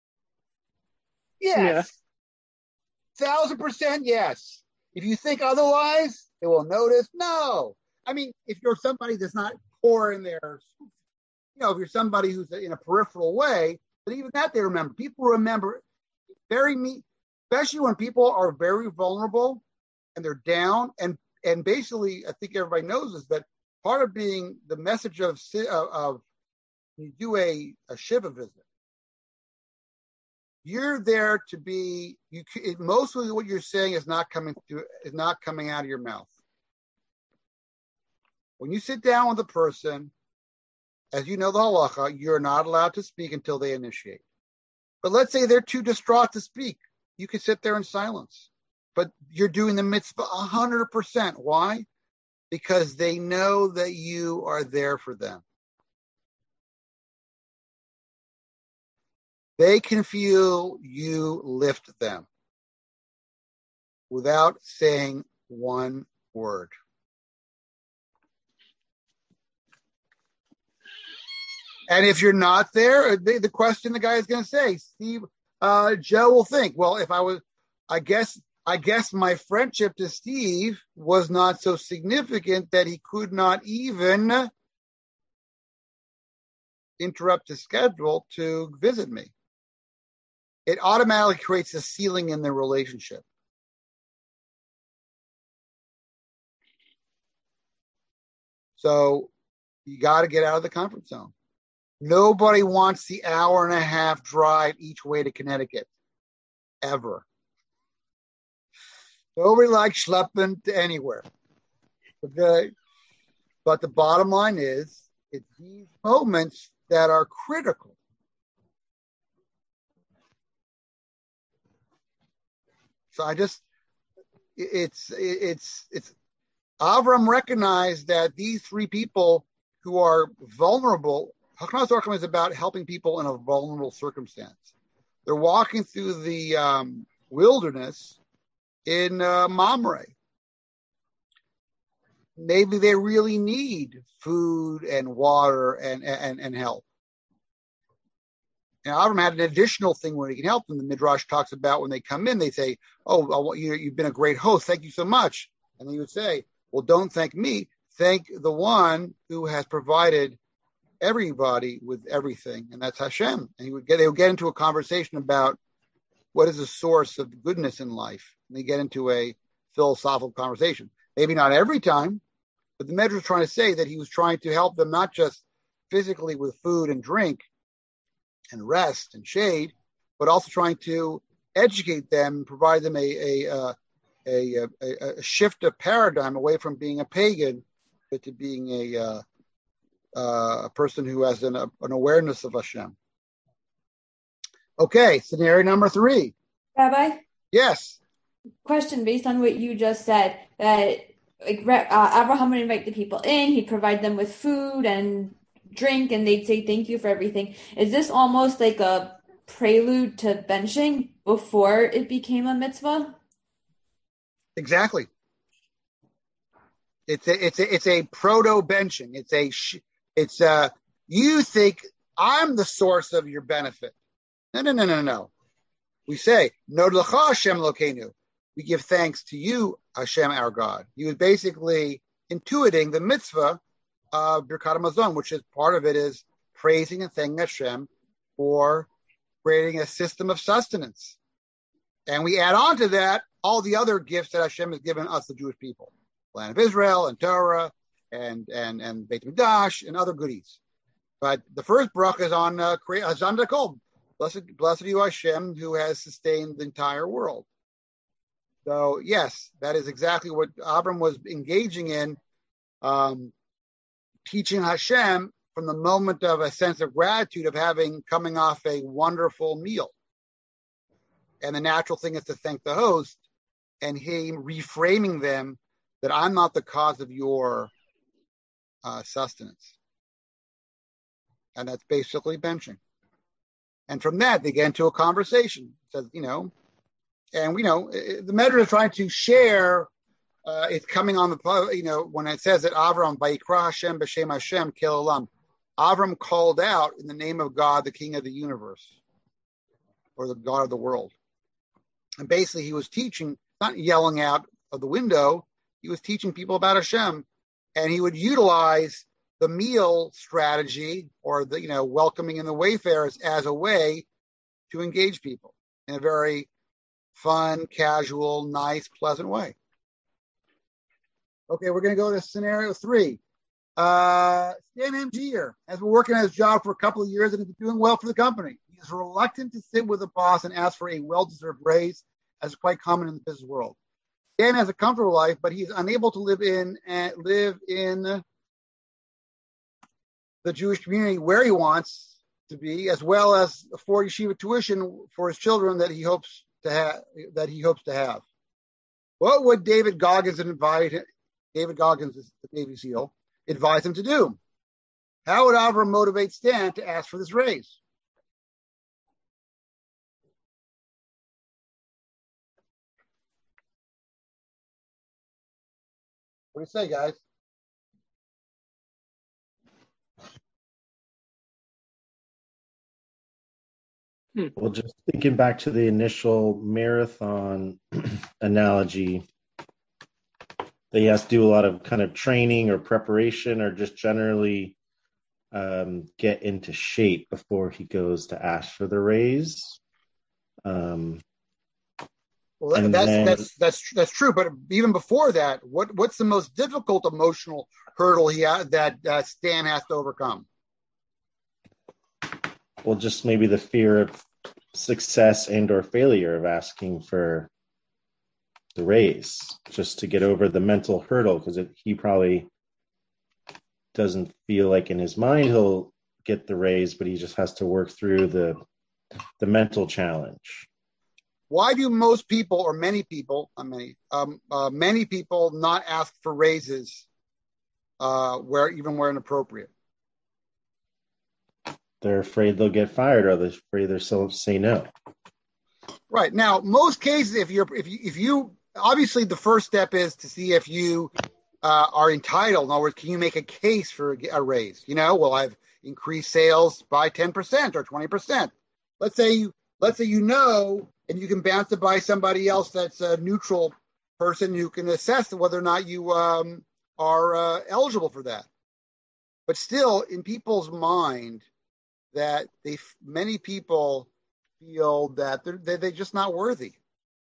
Yes. Yeah. Thousand percent yes. If you think otherwise, they will notice. No. I mean, if you're somebody that's not poor in their, you know, if you're somebody who's in a peripheral way, but even that they remember. People remember very me, especially when people are very vulnerable and they're down. And and basically, I think everybody knows this, that part of being the message of of, of you do a, a Shiva visit. You're there to be. You it, mostly what you're saying is not coming to is not coming out of your mouth. When you sit down with a person, as you know the halacha, you're not allowed to speak until they initiate. But let's say they're too distraught to speak. You can sit there in silence. But you're doing the mitzvah one hundred percent. Why? Because they know that you are there for them. They can feel you lift them without saying one word. And if you're not there, the, the question the guy is going to say, Steve, uh, Joe will think, well, if I was, I guess, I guess my friendship to Steve was not so significant that he could not even interrupt his schedule to visit me. It automatically creates a ceiling in the relationship. So you got to get out of the comfort zone. Nobody wants the hour and a half drive each way to Connecticut, ever. Nobody likes schlepping to anywhere. Okay? But the bottom line is, it's these moments that are critical. So I just, it's, it's, it's, Avram recognized that these three people who are vulnerable, Hakanas Orchim is about helping people in a vulnerable circumstance. They're walking through the um, wilderness in uh, Mamre. Maybe they really need food and water and, and, and help. And Avram had an additional thing where he can help them. The Midrash talks about when they come in, they say, oh, you, you've been a great host. Thank you so much. And then he would say, well, don't thank me. Thank the one who has provided everybody with everything. And that's Hashem. And he would get, they would get into a conversation about what is the source of goodness in life. And they get into a philosophical conversation. Maybe not every time, but the Midrash was trying to say that he was trying to help them not just physically with food and drink and rest and shade, but also trying to educate them, provide them a a, uh, a, a, a shift of paradigm away from being a pagan but to being a uh, uh, a person who has an, an awareness of Hashem. Okay, scenario number three. Rabbi? Yes. Question based on what you just said, that like uh, Abraham would invite the people in, he'd provide them with food and drink, and they'd say thank you for everything. Is this almost like a prelude to benching before it became a mitzvah? Exactly. It's a it's a it's a proto benching. It's a it's a you think I'm the source of your benefit. No no no no no. We say Nod L'cha Hashem Elokeinu. We give thanks to you, Hashem, our God. He was basically intuiting the mitzvah of Birkat Hamazon, which is part of it is praising and thanking Hashem for creating a system of sustenance. And we add on to that all the other gifts that Hashem has given us, the Jewish people. Land of Israel and Torah and and and Beit Mikdash and other goodies. But the first bracha is on uh, Hazan Dakol. Blessed, blessed are you, Hashem, who has sustained the entire world. So yes, that is exactly what Abram was engaging in, um, teaching Hashem from the moment of a sense of gratitude of having coming off a wonderful meal. And the natural thing is to thank the host, and him reframing them that I'm not the cause of your uh, sustenance. And that's basically benching. And from that, they get into a conversation. It says, you know, and we know the Medrash is trying to share. Uh, it's coming on the, you know, when it says that Avram, Vayikra Hashem b'Shem Hashem Kel Olam, Avram called out in the name of God, the King of the universe, or the God of the world. And basically, he was teaching, not yelling out of the window. He was teaching people about Hashem, and he would utilize the meal strategy, or the, you know, welcoming in the wayfarers as a way to engage people in a very fun, casual, nice, pleasant way. Okay, we're going to go to scenario three. Uh, Stan Angier has been working at his job for a couple of years and is doing well for the company. He is reluctant to sit with a boss and ask for a well-deserved raise, as is quite common in the business world. Stan has a comfortable life, but he is unable to live in uh, live in the Jewish community where he wants to be, as well as afford yeshiva tuition for his children that he hopes to have. That he hopes to have. What would David Goggins invite? David Goggins is the Navy SEAL. Advise him to do? How would Avram motivate Stan to ask for this raise? What do you say, guys? Well, just thinking back to the initial marathon analogy, that he has to do a lot of kind of training or preparation, or just generally um, get into shape before he goes to ask for the raise. Um, well, that's, then, that's that's that's true. But even before that, what what's the most difficult emotional hurdle he ha- that uh, Stan has to overcome? Well, just maybe the fear of success and or failure of asking for the raise, just to get over the mental hurdle, because he probably doesn't feel like in his mind he'll get the raise, but he just has to work through the the mental challenge. Why do most people, or many people, not many, um, uh, many people not ask for raises uh, where even where inappropriate? They're afraid they'll get fired, or they're afraid they'll say no. Right. Now, most cases, if you're, if you, if you, obviously the first step is to see if you uh, are entitled. In other words, can you make a case for a, a raise? You know, well, I've increased sales by ten percent or twenty percent. Let's say you, let's say you know, and you can bounce it by somebody else that's a neutral person who can assess whether or not you um, are uh, eligible for that. But still, in people's mind, that they many people feel that they're they, they're just not worthy.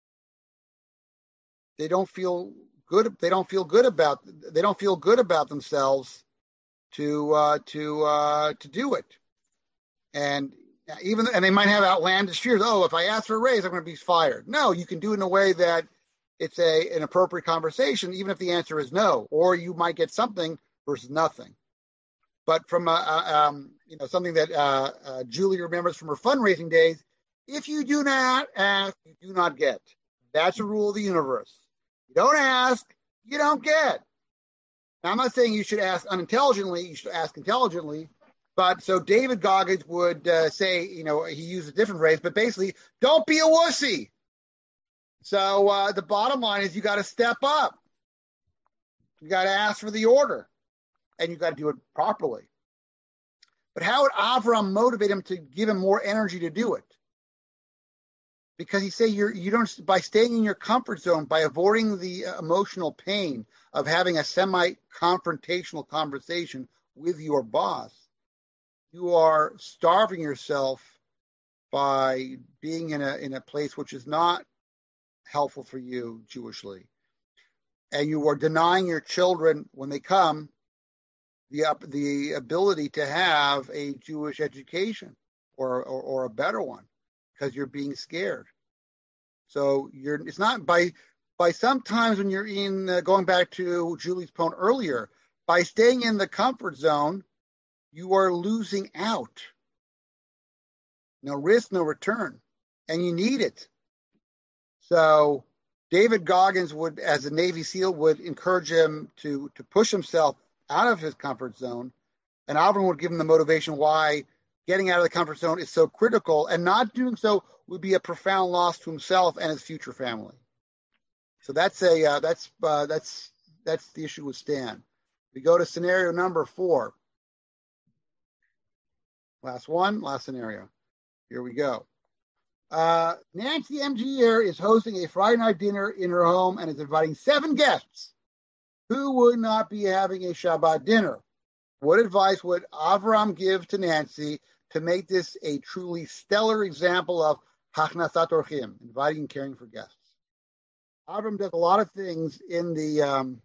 They don't feel good. They don't feel good about. They don't feel good about themselves to uh, to uh, to do it. And even and they might have outlandish fears. Oh, if I ask for a raise, I'm going to be fired. No, you can do it in a way that it's a an appropriate conversation, even if the answer is no, or you might get something versus nothing. But from a, a, um, you know, something that uh, uh, Julie remembers from her fundraising days, if you do not ask, you do not get. That's a rule of the universe. You don't ask, you don't get. Now, I'm not saying you should ask unintelligently. You should ask intelligently. But so David Goggins would uh, say, you know, he used a different phrase, but basically, don't be a wussy. So uh, the bottom line is you got to step up. You got to ask for the order. And you got to do it properly. But how would Avram motivate him to give him more energy to do it? Because he say you're you don't by staying in your comfort zone, by avoiding the emotional pain of having a semi-confrontational conversation with your boss, you are starving yourself by being in a in a place which is not helpful for you Jewishly, and you are denying your children when they come the uh, the ability to have a Jewish education or, or or a better one because you're being scared. So you're it's not by by sometimes when you're in uh, going back to Julie's point earlier, by staying in the comfort zone, you are losing out. No risk, no return, and you need it. So David Goggins would, as a Navy SEAL, would encourage him to to push himself out of his comfort zone, and Avram would give him the motivation why getting out of the comfort zone is so critical, and not doing so would be a profound loss to himself and his future family. So that's a uh, that's uh, that's that's the issue with Stan. We go to scenario number four. Last one, last scenario. Here we go. Uh, Nancy M G R is hosting a Friday night dinner in her home and is inviting seven guests who would not be having a Shabbat dinner. What advice would Avram give to Nancy to make this a truly stellar example of Hachnasat Orchim, inviting and caring for guests? Avram does a lot of things in the um,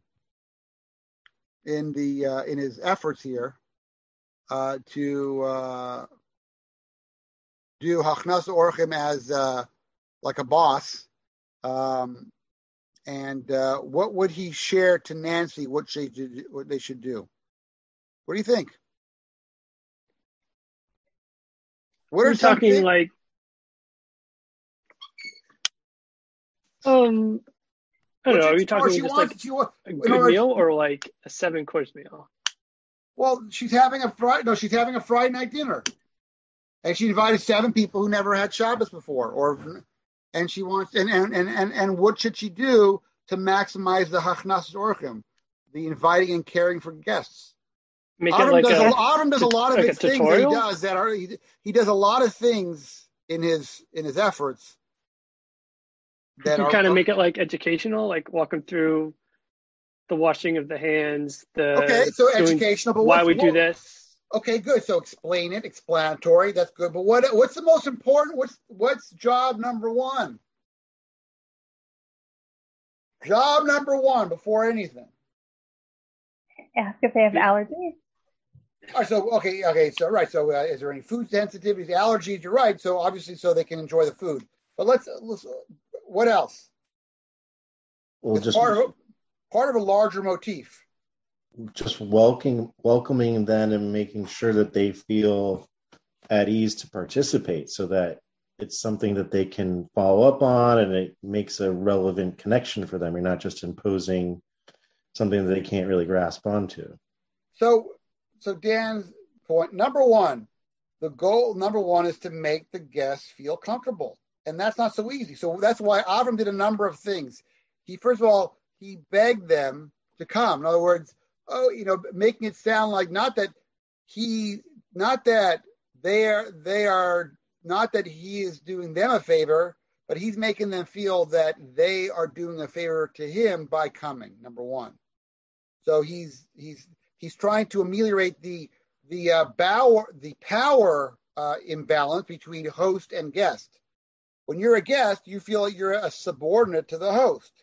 in the uh, in his efforts here uh, to uh, do Hachnasat Orchim as uh, like a boss. Um, and uh, what would he share to Nancy? What she what they should do? What do you think? What We're are some talking things- like um I don't know, are we talking she just wants, like she wants, a in good other words- meal or like a seven course meal? Well, she's having a Friday. No, she's having a Friday night dinner, and she invited seven people who never had Shabbos before, or and she wants and and and and, and what should she do to maximize the Hachnasat Orchim, the inviting and caring for guests? Make Autumn, it like does a, a, Autumn does a lot of like a his things that he tutorial? does that are he, he does a lot of things in his in his efforts that you are kind of make it like educational, like walk them through the washing of the hands, the okay. So doing educational, but why what's, we do what, this. Okay, good. So explain it, explanatory. That's good. But what what's the most important? What's what's job number one? Job number one before anything. Ask if they have allergies. All right, so okay, okay, so right. So uh, is there any food sensitivities, allergies? You're right. So obviously, so they can enjoy the food. But let's, let's what else? Well, It's just part of part of a larger motif. just welcoming welcoming them and making sure that they feel at ease to participate, so that it's something that they can follow up on and it makes a relevant connection for them. You're not just imposing something that they can't really grasp onto. So, so Dan's point number one, the goal number one is to make the guests feel comfortable, and that's not so easy. So that's why Avram did a number of things. He first of all he begged them to come. In other words, oh, you know, making it sound like not that he, not that they are, they are, not that he is doing them a favor, but he's making them feel that they are doing a favor to him by coming. Number one. So he's he's he's trying to ameliorate the the uh, power the power uh, imbalance between host and guest. When you're a guest, you feel like you're a subordinate to the host.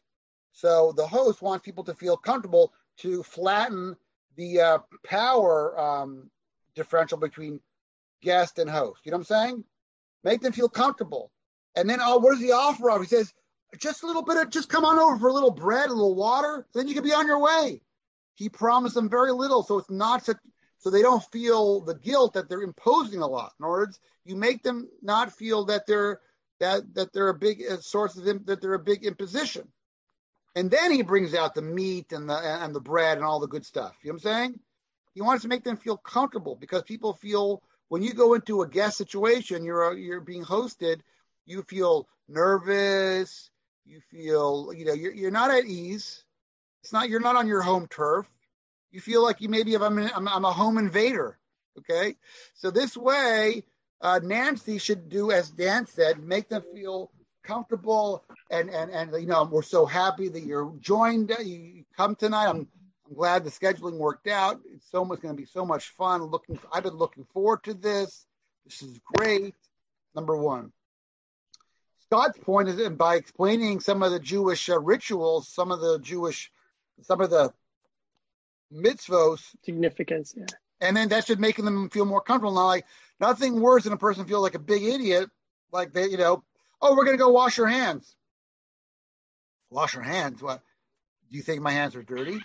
So the host wants people to feel comfortable to flatten the uh, power um, differential between guest and host. You know what I'm saying? Make them feel comfortable. And then, oh, what does he offer up? He says, just a little bit of, just come on over for a little bread, a little water, then you can be on your way. He promised them very little, so it's not such, so they don't feel the guilt that they're imposing a lot. In other words, you make them not feel that they're that that they're a big uh, source of that they're a big imposition. And then he brings out the meat and the and the bread and all the good stuff. You know what I'm saying? He wants to make them feel comfortable, because people feel when you go into a guest situation, you're you're being hosted, you feel nervous, you feel, you know, you're you're not at ease. It's not, you're not on your home turf. You feel like you maybe have, I'm, I'm, I'm a home invader. Okay. So this way, uh, Nancy should do, as Dan said, make them feel comfortable. And, and, and, you know, we're so happy that you're joined. You come tonight. I'm, I'm glad the scheduling worked out. It's so much going to be so much fun. Looking, I've been looking forward to this. This is great. Number one. Scott's point is, and by explaining some of the Jewish uh, rituals, some of the Jewish, some of the mitzvos. Significance, yeah. And then that should make them feel more comfortable. Now, like nothing worse than a person feel like a big idiot, like they, you know, oh, we're gonna go wash your hands. Wash your hands? What? Do you think my hands are dirty?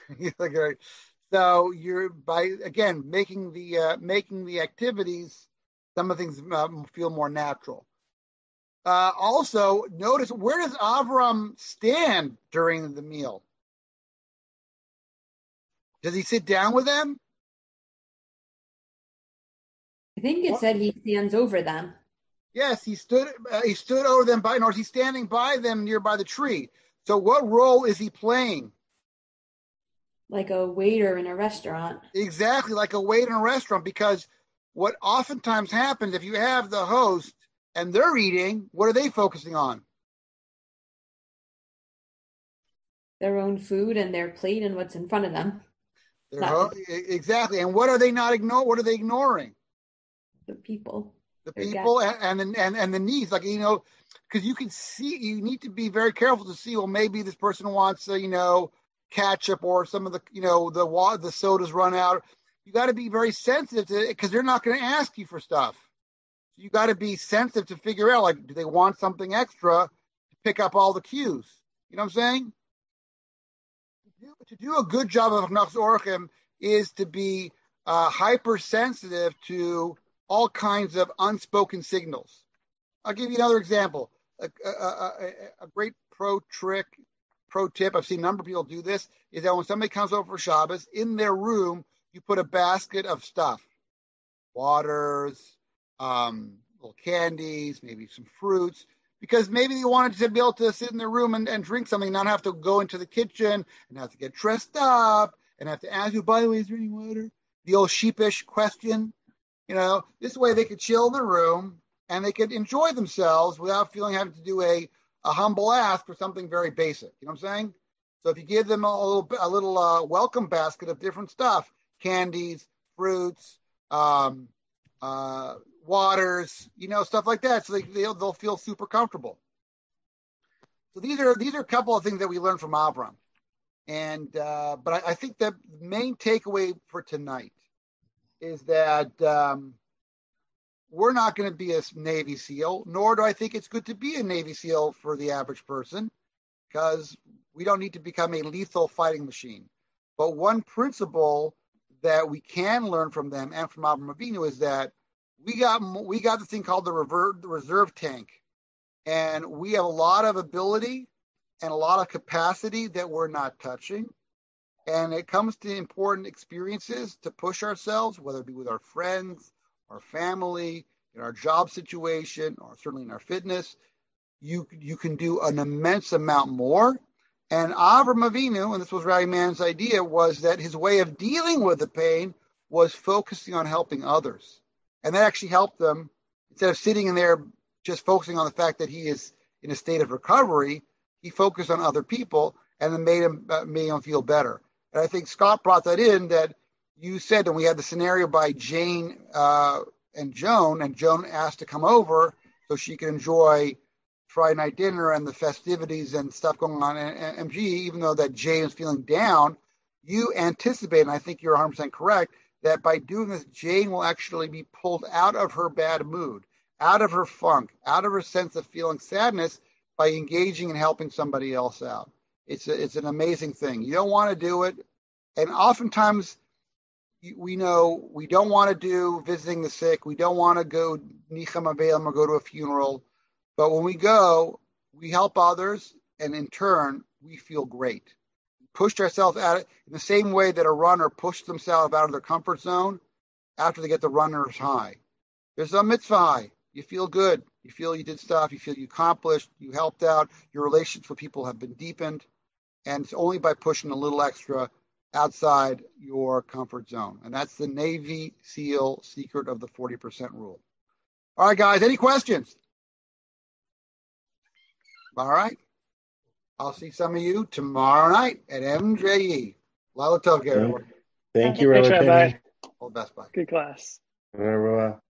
So you're by again making the uh, making the activities, some of the things uh, feel more natural. Uh, also, notice where does Avram stand during the meal? Does he sit down with them? I think it What? said he stands over them. Yes, he stood. Uh, he stood over them by, or he's standing by them nearby the tree. So, what role is he playing? Like a waiter in a restaurant. Exactly, like a waiter in a restaurant. Because what oftentimes happens if you have the host and they're eating, what are they focusing on? Their own food and their plate and what's in front of them. Their ho- exactly, and what are they not ignoring? What are they ignoring? The people. The Their people guests. and, and and and the needs, like you know, because you can see, you need to be very careful to see. Well, maybe this person wants, uh, you know, ketchup or some of the, you know, the water, the sodas run out. You got to be very sensitive to it because they're not going to ask you for stuff. So you got to be sensitive to figure out, like, do they want something extra to pick up all the cues? You know what I'm saying? To do, to do a good job of Nachas Orchim is to be uh, hypersensitive to all kinds of unspoken signals. I'll give you another example. A, a, a, a great pro trick, pro tip, I've seen a number of people do this, is that when somebody comes over for Shabbos, in their room, you put a basket of stuff. Waters, um, little candies, maybe some fruits, because maybe they wanted to be able to sit in their room and, and drink something, not have to go into the kitchen and have to get dressed up and have to ask you, by the way, is there any water? The old sheepish question. You know, this way they could chill in the room and they could enjoy themselves without feeling having to do a, a humble ask for something very basic. You know what I'm saying? So if you give them a little, a little uh, welcome basket of different stuff, candies, fruits, um, uh, waters, you know, stuff like that, so they, they'll, they'll feel super comfortable. So these are these are a couple of things that we learned from Avram. And uh, but I, I think the main takeaway for tonight is that um, we're not going to be a Navy SEAL, nor do I think it's good to be a Navy SEAL for the average person, because we don't need to become a lethal fighting machine. But one principle that we can learn from them and from Avram Avinu is that we got we got the thing called the, rever- the reserve tank, and we have a lot of ability and a lot of capacity that we're not touching. And it comes to important experiences to push ourselves, whether it be with our friends, our family, in our job situation, or certainly in our fitness. You you can do an immense amount more. And Avram Avinu, and this was Rabbi Mann's idea, was that his way of dealing with the pain was focusing on helping others. And that actually helped them. Instead of sitting in there just focusing on the fact that he is in a state of recovery, he focused on other people, and it made him, uh, made him feel better. And I think Scott brought that in, that you said, and we had the scenario by Jane uh, and Joan, and Joan asked to come over so she could enjoy Friday night dinner and the festivities and stuff going on at M G, even though that Jane is feeling down. You anticipate, and I think you're one hundred percent correct, that by doing this, Jane will actually be pulled out of her bad mood, out of her funk, out of her sense of feeling sadness by engaging and helping somebody else out. It's a, it's an amazing thing. You don't want to do it. And oftentimes we know we don't want to do visiting the sick. We don't want to go nicham avelim or go to a funeral. But when we go, we help others, and in turn, we feel great. We pushed ourselves out in the same way that a runner pushed themselves out of their comfort zone after they get the runner's high. There's a mitzvah high. You feel good. You feel you did stuff. You feel you accomplished. You helped out. Your relationships with people have been deepened. And it's only by pushing a little extra outside your comfort zone. And that's the Navy SEAL secret of the forty percent rule. All right, guys, any questions? All right. I'll see some of you tomorrow night at M J E. Lala Tov, everyone. Thank you, Thanks, Rabbi Rabbi. Penny. All the best. Bye. Good class. Rabbi.